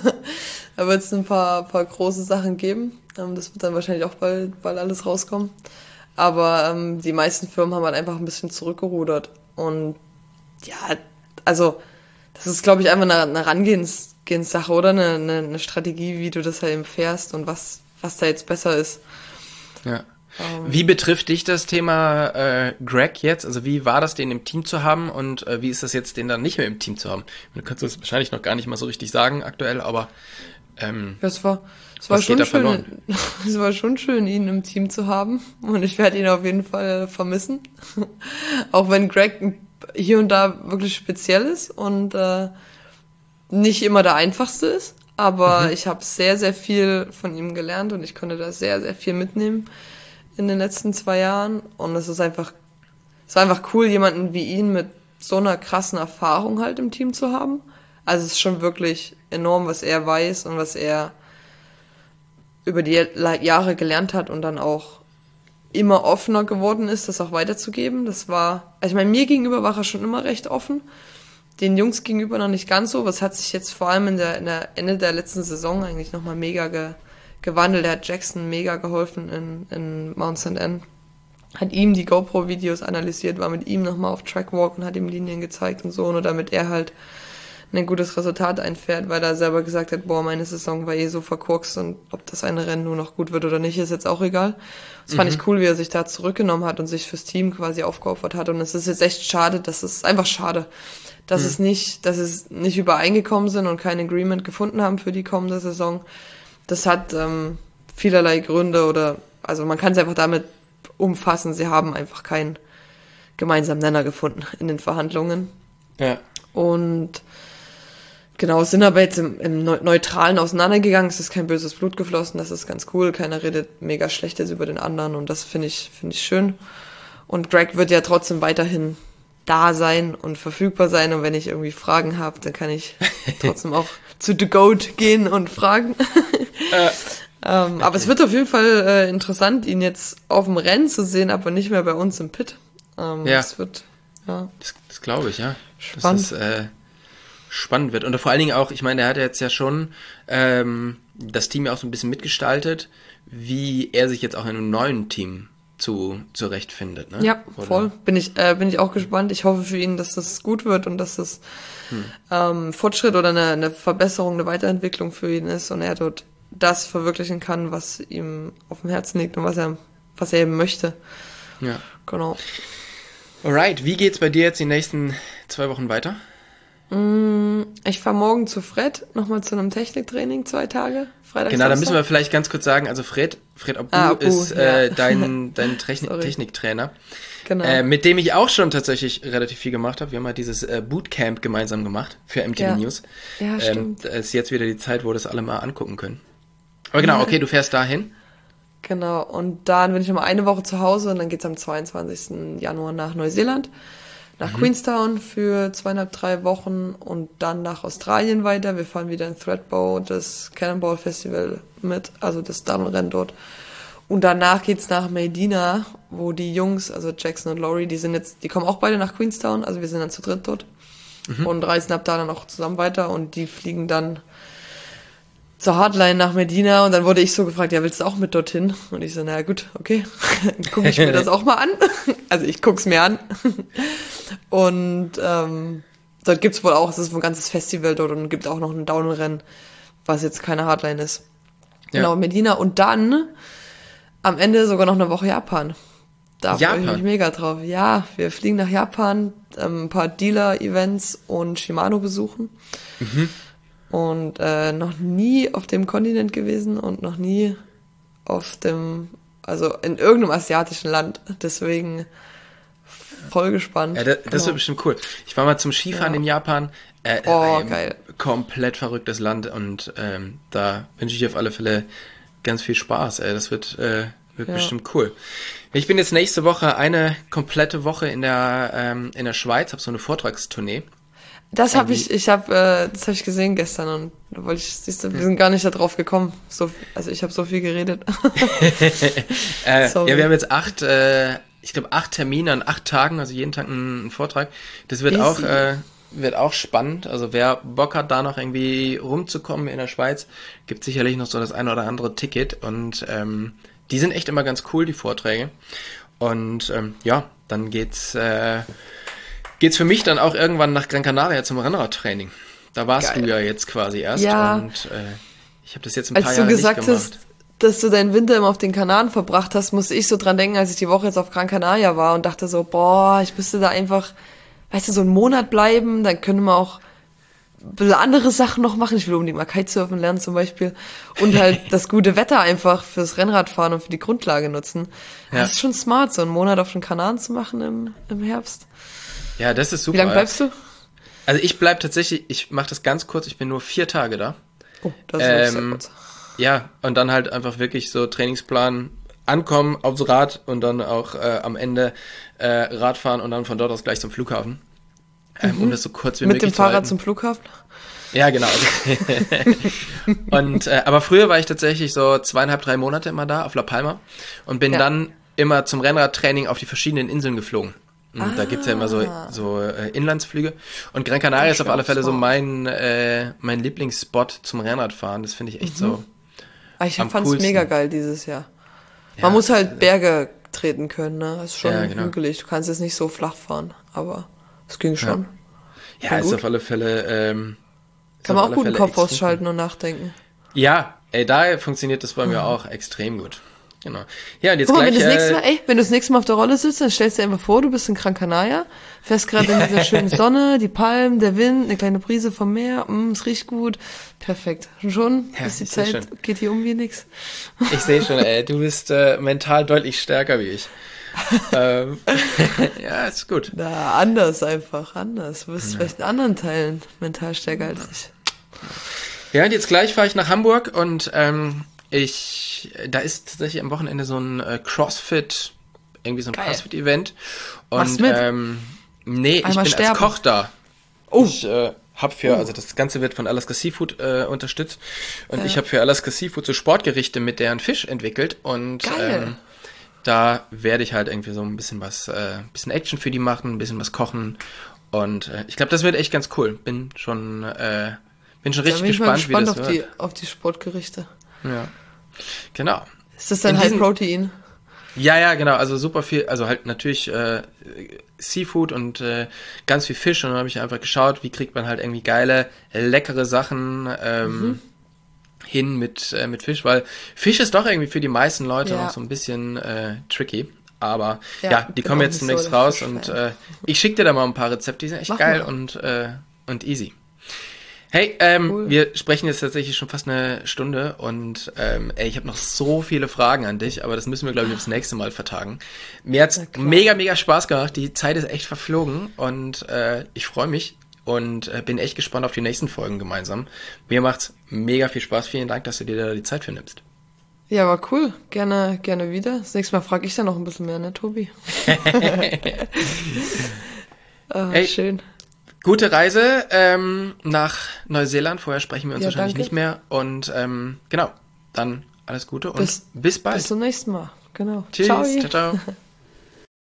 Speaker 2: Da wird es ein paar, paar große Sachen geben. Ähm, das wird dann wahrscheinlich auch bald, bald alles rauskommen. Aber ähm, die meisten Firmen haben halt einfach ein bisschen zurückgerudert. Und ja, also das ist, glaube ich, einfach eine, eine Herangehenssache oder eine, eine, eine Strategie, wie du das halt eben fährst und was, was da jetzt besser ist.
Speaker 1: Ja. Um, wie betrifft dich das Thema äh, Greg jetzt? Also wie war das, den im Team zu haben und äh, wie ist das jetzt, den dann nicht mehr im Team zu haben? Du kannst das wahrscheinlich noch gar nicht mal so richtig sagen aktuell, aber ähm,
Speaker 2: das war, das war schon schön. Es war schon schön, ihn im Team zu haben und ich werde ihn auf jeden Fall vermissen. Auch wenn Greg hier und da wirklich speziell ist und äh, nicht immer der einfachste ist, aber mhm. ich habe sehr, sehr viel von ihm gelernt und ich konnte da sehr, sehr viel mitnehmen in den letzten zwei Jahren und es ist einfach, es war einfach cool, jemanden wie ihn mit so einer krassen Erfahrung halt im Team zu haben. Also es ist schon wirklich enorm, was er weiß und was er über die Jahre gelernt hat und dann auch immer offener geworden ist, das auch weiterzugeben. Das war, also ich meine, mir gegenüber war er schon immer recht offen, den Jungs gegenüber noch nicht ganz so, was hat sich jetzt vor allem in der, in der Ende der letzten Saison eigentlich nochmal mega ge, gewandelt. Er hat Jackson mega geholfen in, in Mount Saint Anne, hat ihm die GoPro-Videos analysiert, war mit ihm nochmal auf Trackwalk und hat ihm Linien gezeigt und so, nur damit er halt ein gutes Resultat einfährt, weil er selber gesagt hat, boah, meine Saison war eh so verkorkst und ob das eine Rennen nur noch gut wird oder nicht, ist jetzt auch egal. Das mhm. fand ich cool, wie er sich da zurückgenommen hat und sich fürs Team quasi aufgeopfert hat und es ist jetzt echt schade, dass es einfach schade, dass mhm. es nicht, dass es nicht übereingekommen sind und kein Agreement gefunden haben für die kommende Saison. Das hat ähm, vielerlei Gründe oder, also man kann es einfach damit umfassen, sie haben einfach keinen gemeinsamen Nenner gefunden in den Verhandlungen.
Speaker 1: Ja.
Speaker 2: Und genau, sind aber jetzt im, im Neutralen auseinandergegangen, es ist kein böses Blut geflossen, das ist ganz cool, keiner redet mega Schlechtes über den anderen und das finde ich, finde ich schön. Und Greg wird ja trotzdem weiterhin da sein und verfügbar sein und wenn ich irgendwie Fragen habe, dann kann ich trotzdem auch zu The Goat gehen und fragen. Äh, ähm, okay. Aber es wird auf jeden Fall äh, interessant, ihn jetzt auf dem Rennen zu sehen, aber nicht mehr bei uns im Pit. Ähm,
Speaker 1: ja.
Speaker 2: Das wird, ja.
Speaker 1: Das, das glaube ich, ja.
Speaker 2: Spannend.
Speaker 1: Dass das, äh, spannend wird. Und vor allen Dingen auch, ich meine, er hat jetzt ja schon ähm, das Team ja auch so ein bisschen mitgestaltet, wie er sich jetzt auch in einem neuen Team zu zurechtfindet. Ne?
Speaker 2: Ja,
Speaker 1: Oder?
Speaker 2: voll. Bin ich, äh, bin ich auch gespannt. Ich hoffe für ihn, dass das gut wird und dass das hm. ähm, Fortschritt oder eine, eine Verbesserung, eine Weiterentwicklung für ihn ist und er dort das verwirklichen kann, was ihm auf dem Herzen liegt und was er, was er eben möchte.
Speaker 1: Ja.
Speaker 2: Genau.
Speaker 1: Alright, wie geht's bei dir jetzt die nächsten zwei Wochen weiter?
Speaker 2: Ich fahre morgen zu Fred, nochmal zu einem Techniktraining, zwei Tage. Freitag,
Speaker 1: Genau, da
Speaker 2: Samstag.
Speaker 1: müssen wir vielleicht ganz kurz sagen, also Fred, Fred Abu,
Speaker 2: Ah, Abu,
Speaker 1: ist
Speaker 2: ja.
Speaker 1: äh, dein, dein Technik-
Speaker 2: Sorry.
Speaker 1: Techniktrainer,
Speaker 2: Genau.
Speaker 1: äh, mit dem ich auch schon tatsächlich relativ viel gemacht habe. Wir haben halt dieses äh, Bootcamp gemeinsam gemacht für M T V
Speaker 2: Ja.
Speaker 1: News.
Speaker 2: Ja,
Speaker 1: Ähm,
Speaker 2: stimmt.
Speaker 1: da ist jetzt wieder die Zeit, wo das alle mal angucken können. Aber genau, okay, du fährst dahin.
Speaker 2: Genau, und dann bin ich nochmal eine Woche zu Hause und dann geht's am zweiundzwanzigsten Januar nach Neuseeland, nach Queenstown für zweieinhalb, drei Wochen und dann nach Australien weiter. Wir fahren wieder in Thredbo, das Cannonball Festival mit, also das Downrennen dort. Und danach geht's nach Medina, wo die Jungs, also Jackson und Laurie, die sind jetzt, die kommen auch beide nach Queenstown, also wir sind dann zu dritt dort und reisen ab da dann auch zusammen weiter und die fliegen dann zur Hardline nach Medina und dann wurde ich so gefragt, ja, willst du auch mit dorthin? Und ich so, na gut, okay, dann gucke ich mir das auch mal an. Also ich guck's mir an. Und ähm, dort gibt's wohl auch, es ist ein ganzes Festival dort und gibt auch noch ein Downrennen, was jetzt keine Hardline ist.
Speaker 1: Ja.
Speaker 2: Genau, Medina und dann am Ende sogar noch eine Woche Japan. Da freue ich
Speaker 1: Japan?
Speaker 2: mich mega drauf. Ja, wir fliegen nach Japan, ähm, ein paar Dealer-Events und Shimano besuchen. Und äh, noch nie auf dem Kontinent gewesen und noch nie auf dem, also in irgendeinem asiatischen Land. Deswegen voll gespannt.
Speaker 1: Ja, das, das
Speaker 2: Genau.
Speaker 1: wird bestimmt cool. Ich war mal zum Skifahren
Speaker 2: Ja.
Speaker 1: in Japan. Äh,
Speaker 2: Oh,
Speaker 1: ein
Speaker 2: geil.
Speaker 1: Komplett verrücktes Land und ähm, da wünsche ich dir auf alle Fälle ganz viel Spaß. Ey. Das wird, äh, wird
Speaker 2: Ja.
Speaker 1: bestimmt cool. Ich bin jetzt nächste Woche eine komplette Woche in der ähm, in der Schweiz, habe so eine Vortragstournee.
Speaker 2: Das habe
Speaker 1: Irgendwie-
Speaker 2: ich, ich habe, äh, das habe ich gesehen gestern und da wollte ich, siehst du, wir sind gar nicht da drauf gekommen. So, also ich habe so viel geredet.
Speaker 1: Äh,
Speaker 2: Sorry.
Speaker 1: ja, wir haben jetzt acht, äh, ich glaube acht Termine an acht Tagen, also jeden Tag ein, ein Vortrag. Das wird
Speaker 2: Easy.
Speaker 1: auch äh, wird auch spannend. Also wer Bock hat, da noch irgendwie rumzukommen in der Schweiz, gibt sicherlich noch so das eine oder andere Ticket und ähm, die sind echt immer ganz cool, die Vorträge. Und ähm, ja, dann geht's äh, geht's für mich dann auch irgendwann nach Gran Canaria zum Rennradtraining. Da warst
Speaker 2: Geil.
Speaker 1: du ja jetzt quasi erst
Speaker 2: Ja.
Speaker 1: und äh, ich habe das jetzt ein paar
Speaker 2: Als du
Speaker 1: Jahre
Speaker 2: gesagt
Speaker 1: nicht gemacht.
Speaker 2: hast, dass du deinen Winter immer auf den Kanaren verbracht hast, musste ich so dran denken, als ich die Woche jetzt auf Gran Canaria war und dachte so, boah, ich müsste da einfach, weißt du, so einen Monat bleiben, dann können wir auch ein bisschen andere Sachen noch machen. Ich will unbedingt mal Kitesurfen lernen zum Beispiel und halt das gute Wetter einfach fürs Rennradfahren und für die Grundlage nutzen.
Speaker 1: Ja.
Speaker 2: Das ist schon smart, so einen Monat auf den Kanaren zu machen im, im Herbst.
Speaker 1: Ja, das ist super.
Speaker 2: Wie lange bleibst du?
Speaker 1: Also ich bleib tatsächlich, ich mache das ganz kurz, ich bin nur vier Tage da.
Speaker 2: Oh, das ist wirklich sehr
Speaker 1: Ähm,
Speaker 2: kurz.
Speaker 1: Ja, und dann halt einfach wirklich so Trainingsplan ankommen aufs Rad und dann auch äh, am Ende äh, Radfahren und dann von dort aus gleich zum Flughafen. Ähm, Um das so kurz wie
Speaker 2: Mit
Speaker 1: möglich
Speaker 2: dem Fahrrad
Speaker 1: zu halten.
Speaker 2: zum Flughafen?
Speaker 1: Ja, genau. und äh, aber früher war ich tatsächlich so zweieinhalb, drei Monate immer da auf La Palma und bin
Speaker 2: Ja.
Speaker 1: dann immer zum Rennradtraining auf die verschiedenen Inseln geflogen. Und da gibt's ja immer so, so äh, Inlandsflüge. Und Gran Canaria ist auf alle Fälle so mein, äh, mein Lieblingsspot zum Rennradfahren. Das finde ich echt so.
Speaker 2: Ah, Ich
Speaker 1: Am
Speaker 2: fand's
Speaker 1: coolsten.
Speaker 2: mega geil dieses Jahr.
Speaker 1: Ja,
Speaker 2: Man muss halt Berge treten können, ne? Das ist schon
Speaker 1: Ja, genau.
Speaker 2: hügelig. Du kannst jetzt nicht so flach fahren, aber es ging schon.
Speaker 1: Ja,
Speaker 2: Voll
Speaker 1: ist
Speaker 2: gut.
Speaker 1: auf alle Fälle. Ähm, ist
Speaker 2: Kann
Speaker 1: auf
Speaker 2: man auch
Speaker 1: alle
Speaker 2: gut den
Speaker 1: Fälle
Speaker 2: Kopf
Speaker 1: extrem
Speaker 2: ausschalten und nachdenken.
Speaker 1: cool. Ja, ey, da funktioniert das bei mir auch extrem gut. Genau. Ja, und jetzt
Speaker 2: Guck mal,
Speaker 1: gleich.
Speaker 2: wenn du das nächste
Speaker 1: äh,
Speaker 2: Mal, ey, wenn du das nächste Mal auf der Rolle sitzt, dann stellst du dir einfach vor, du bist in Gran Canaria, fährst gerade in dieser schönen Sonne, die Palmen, der Wind, eine kleine Brise vom Meer, mm, es riecht gut. Perfekt. Schon
Speaker 1: Ja,
Speaker 2: ist die
Speaker 1: ich seh
Speaker 2: Zeit,
Speaker 1: schon.
Speaker 2: geht hier um wie nix.
Speaker 1: Ich sehe schon, ey, du bist äh, mental deutlich stärker wie ich. ähm, ja, ist gut.
Speaker 2: Na, anders einfach, anders. Du bist vielleicht in anderen Teilen mental stärker als ich.
Speaker 1: Ja, und jetzt gleich fahre ich nach Hamburg und ähm, ich, da ist tatsächlich am Wochenende so ein äh, CrossFit, irgendwie so ein
Speaker 2: Geil.
Speaker 1: CrossFit-Event. Und
Speaker 2: Machst mit?
Speaker 1: ähm, nee, ich
Speaker 2: Einmal
Speaker 1: bin
Speaker 2: sterben.
Speaker 1: als Koch da.
Speaker 2: Oh.
Speaker 1: Ich äh, habe für,
Speaker 2: Oh.
Speaker 1: also das Ganze wird von Alaska Seafood äh, unterstützt und
Speaker 2: Ja.
Speaker 1: ich habe für Alaska Seafood so Sportgerichte mit deren Fisch entwickelt und
Speaker 2: Geil.
Speaker 1: ähm, da werde ich halt irgendwie so ein bisschen was, äh, ein bisschen Action für die machen, ein bisschen was kochen und äh, ich glaube, das wird echt ganz cool. Bin schon, äh, bin schon
Speaker 2: Da
Speaker 1: richtig
Speaker 2: bin ich mal
Speaker 1: gespannt, wie
Speaker 2: gespannt
Speaker 1: das
Speaker 2: auf
Speaker 1: wird.
Speaker 2: die, auf die Sportgerichte.
Speaker 1: Ja, genau.
Speaker 2: Ist das dann
Speaker 1: In
Speaker 2: High
Speaker 1: diesen-
Speaker 2: Protein?
Speaker 1: Ja, ja, genau. Also super viel, also halt natürlich äh, Seafood und äh, ganz viel Fisch. Und dann habe ich einfach geschaut, wie kriegt man halt irgendwie geile, leckere Sachen ähm,
Speaker 2: Mhm.
Speaker 1: hin mit äh, mit Fisch, weil Fisch ist doch irgendwie für die meisten Leute
Speaker 2: Ja.
Speaker 1: noch so ein bisschen äh, tricky. Aber ja,
Speaker 2: Ja,
Speaker 1: die
Speaker 2: bin
Speaker 1: kommen
Speaker 2: auch
Speaker 1: jetzt
Speaker 2: nicht
Speaker 1: demnächst
Speaker 2: so der
Speaker 1: raus
Speaker 2: Fischfan.
Speaker 1: und äh, ich schicke dir da mal ein paar Rezepte, die sind echt
Speaker 2: Mach
Speaker 1: geil
Speaker 2: mal.
Speaker 1: und, äh, und easy. Hey, ähm,
Speaker 2: Cool.
Speaker 1: wir sprechen jetzt tatsächlich schon fast eine Stunde und ähm, ey, ich habe noch so viele Fragen an dich, aber das müssen wir, glaube ich, aufs nächste Mal vertagen. Mir hat's
Speaker 2: Na klar.
Speaker 1: mega, mega Spaß gemacht. Die Zeit ist echt verflogen und äh, ich freue mich und äh, bin echt gespannt auf die nächsten Folgen gemeinsam. Mir macht's mega viel Spaß. Vielen Dank, dass du dir da die Zeit für nimmst.
Speaker 2: Ja, war cool. Gerne, gerne wieder. Das nächste Mal frage ich dann noch ein bisschen mehr, ne, Tobi? Ah,
Speaker 1: Hey.
Speaker 2: schön.
Speaker 1: Gute Reise ähm, nach Neuseeland. Vorher sprechen wir uns
Speaker 2: Ja,
Speaker 1: wahrscheinlich
Speaker 2: danke.
Speaker 1: nicht mehr. Und ähm, genau, dann alles Gute und
Speaker 2: Bis,
Speaker 1: bis bald.
Speaker 2: bis zum nächsten Mal. Genau.
Speaker 1: Tschüss.
Speaker 2: Ciao.
Speaker 1: Ciao, ciao.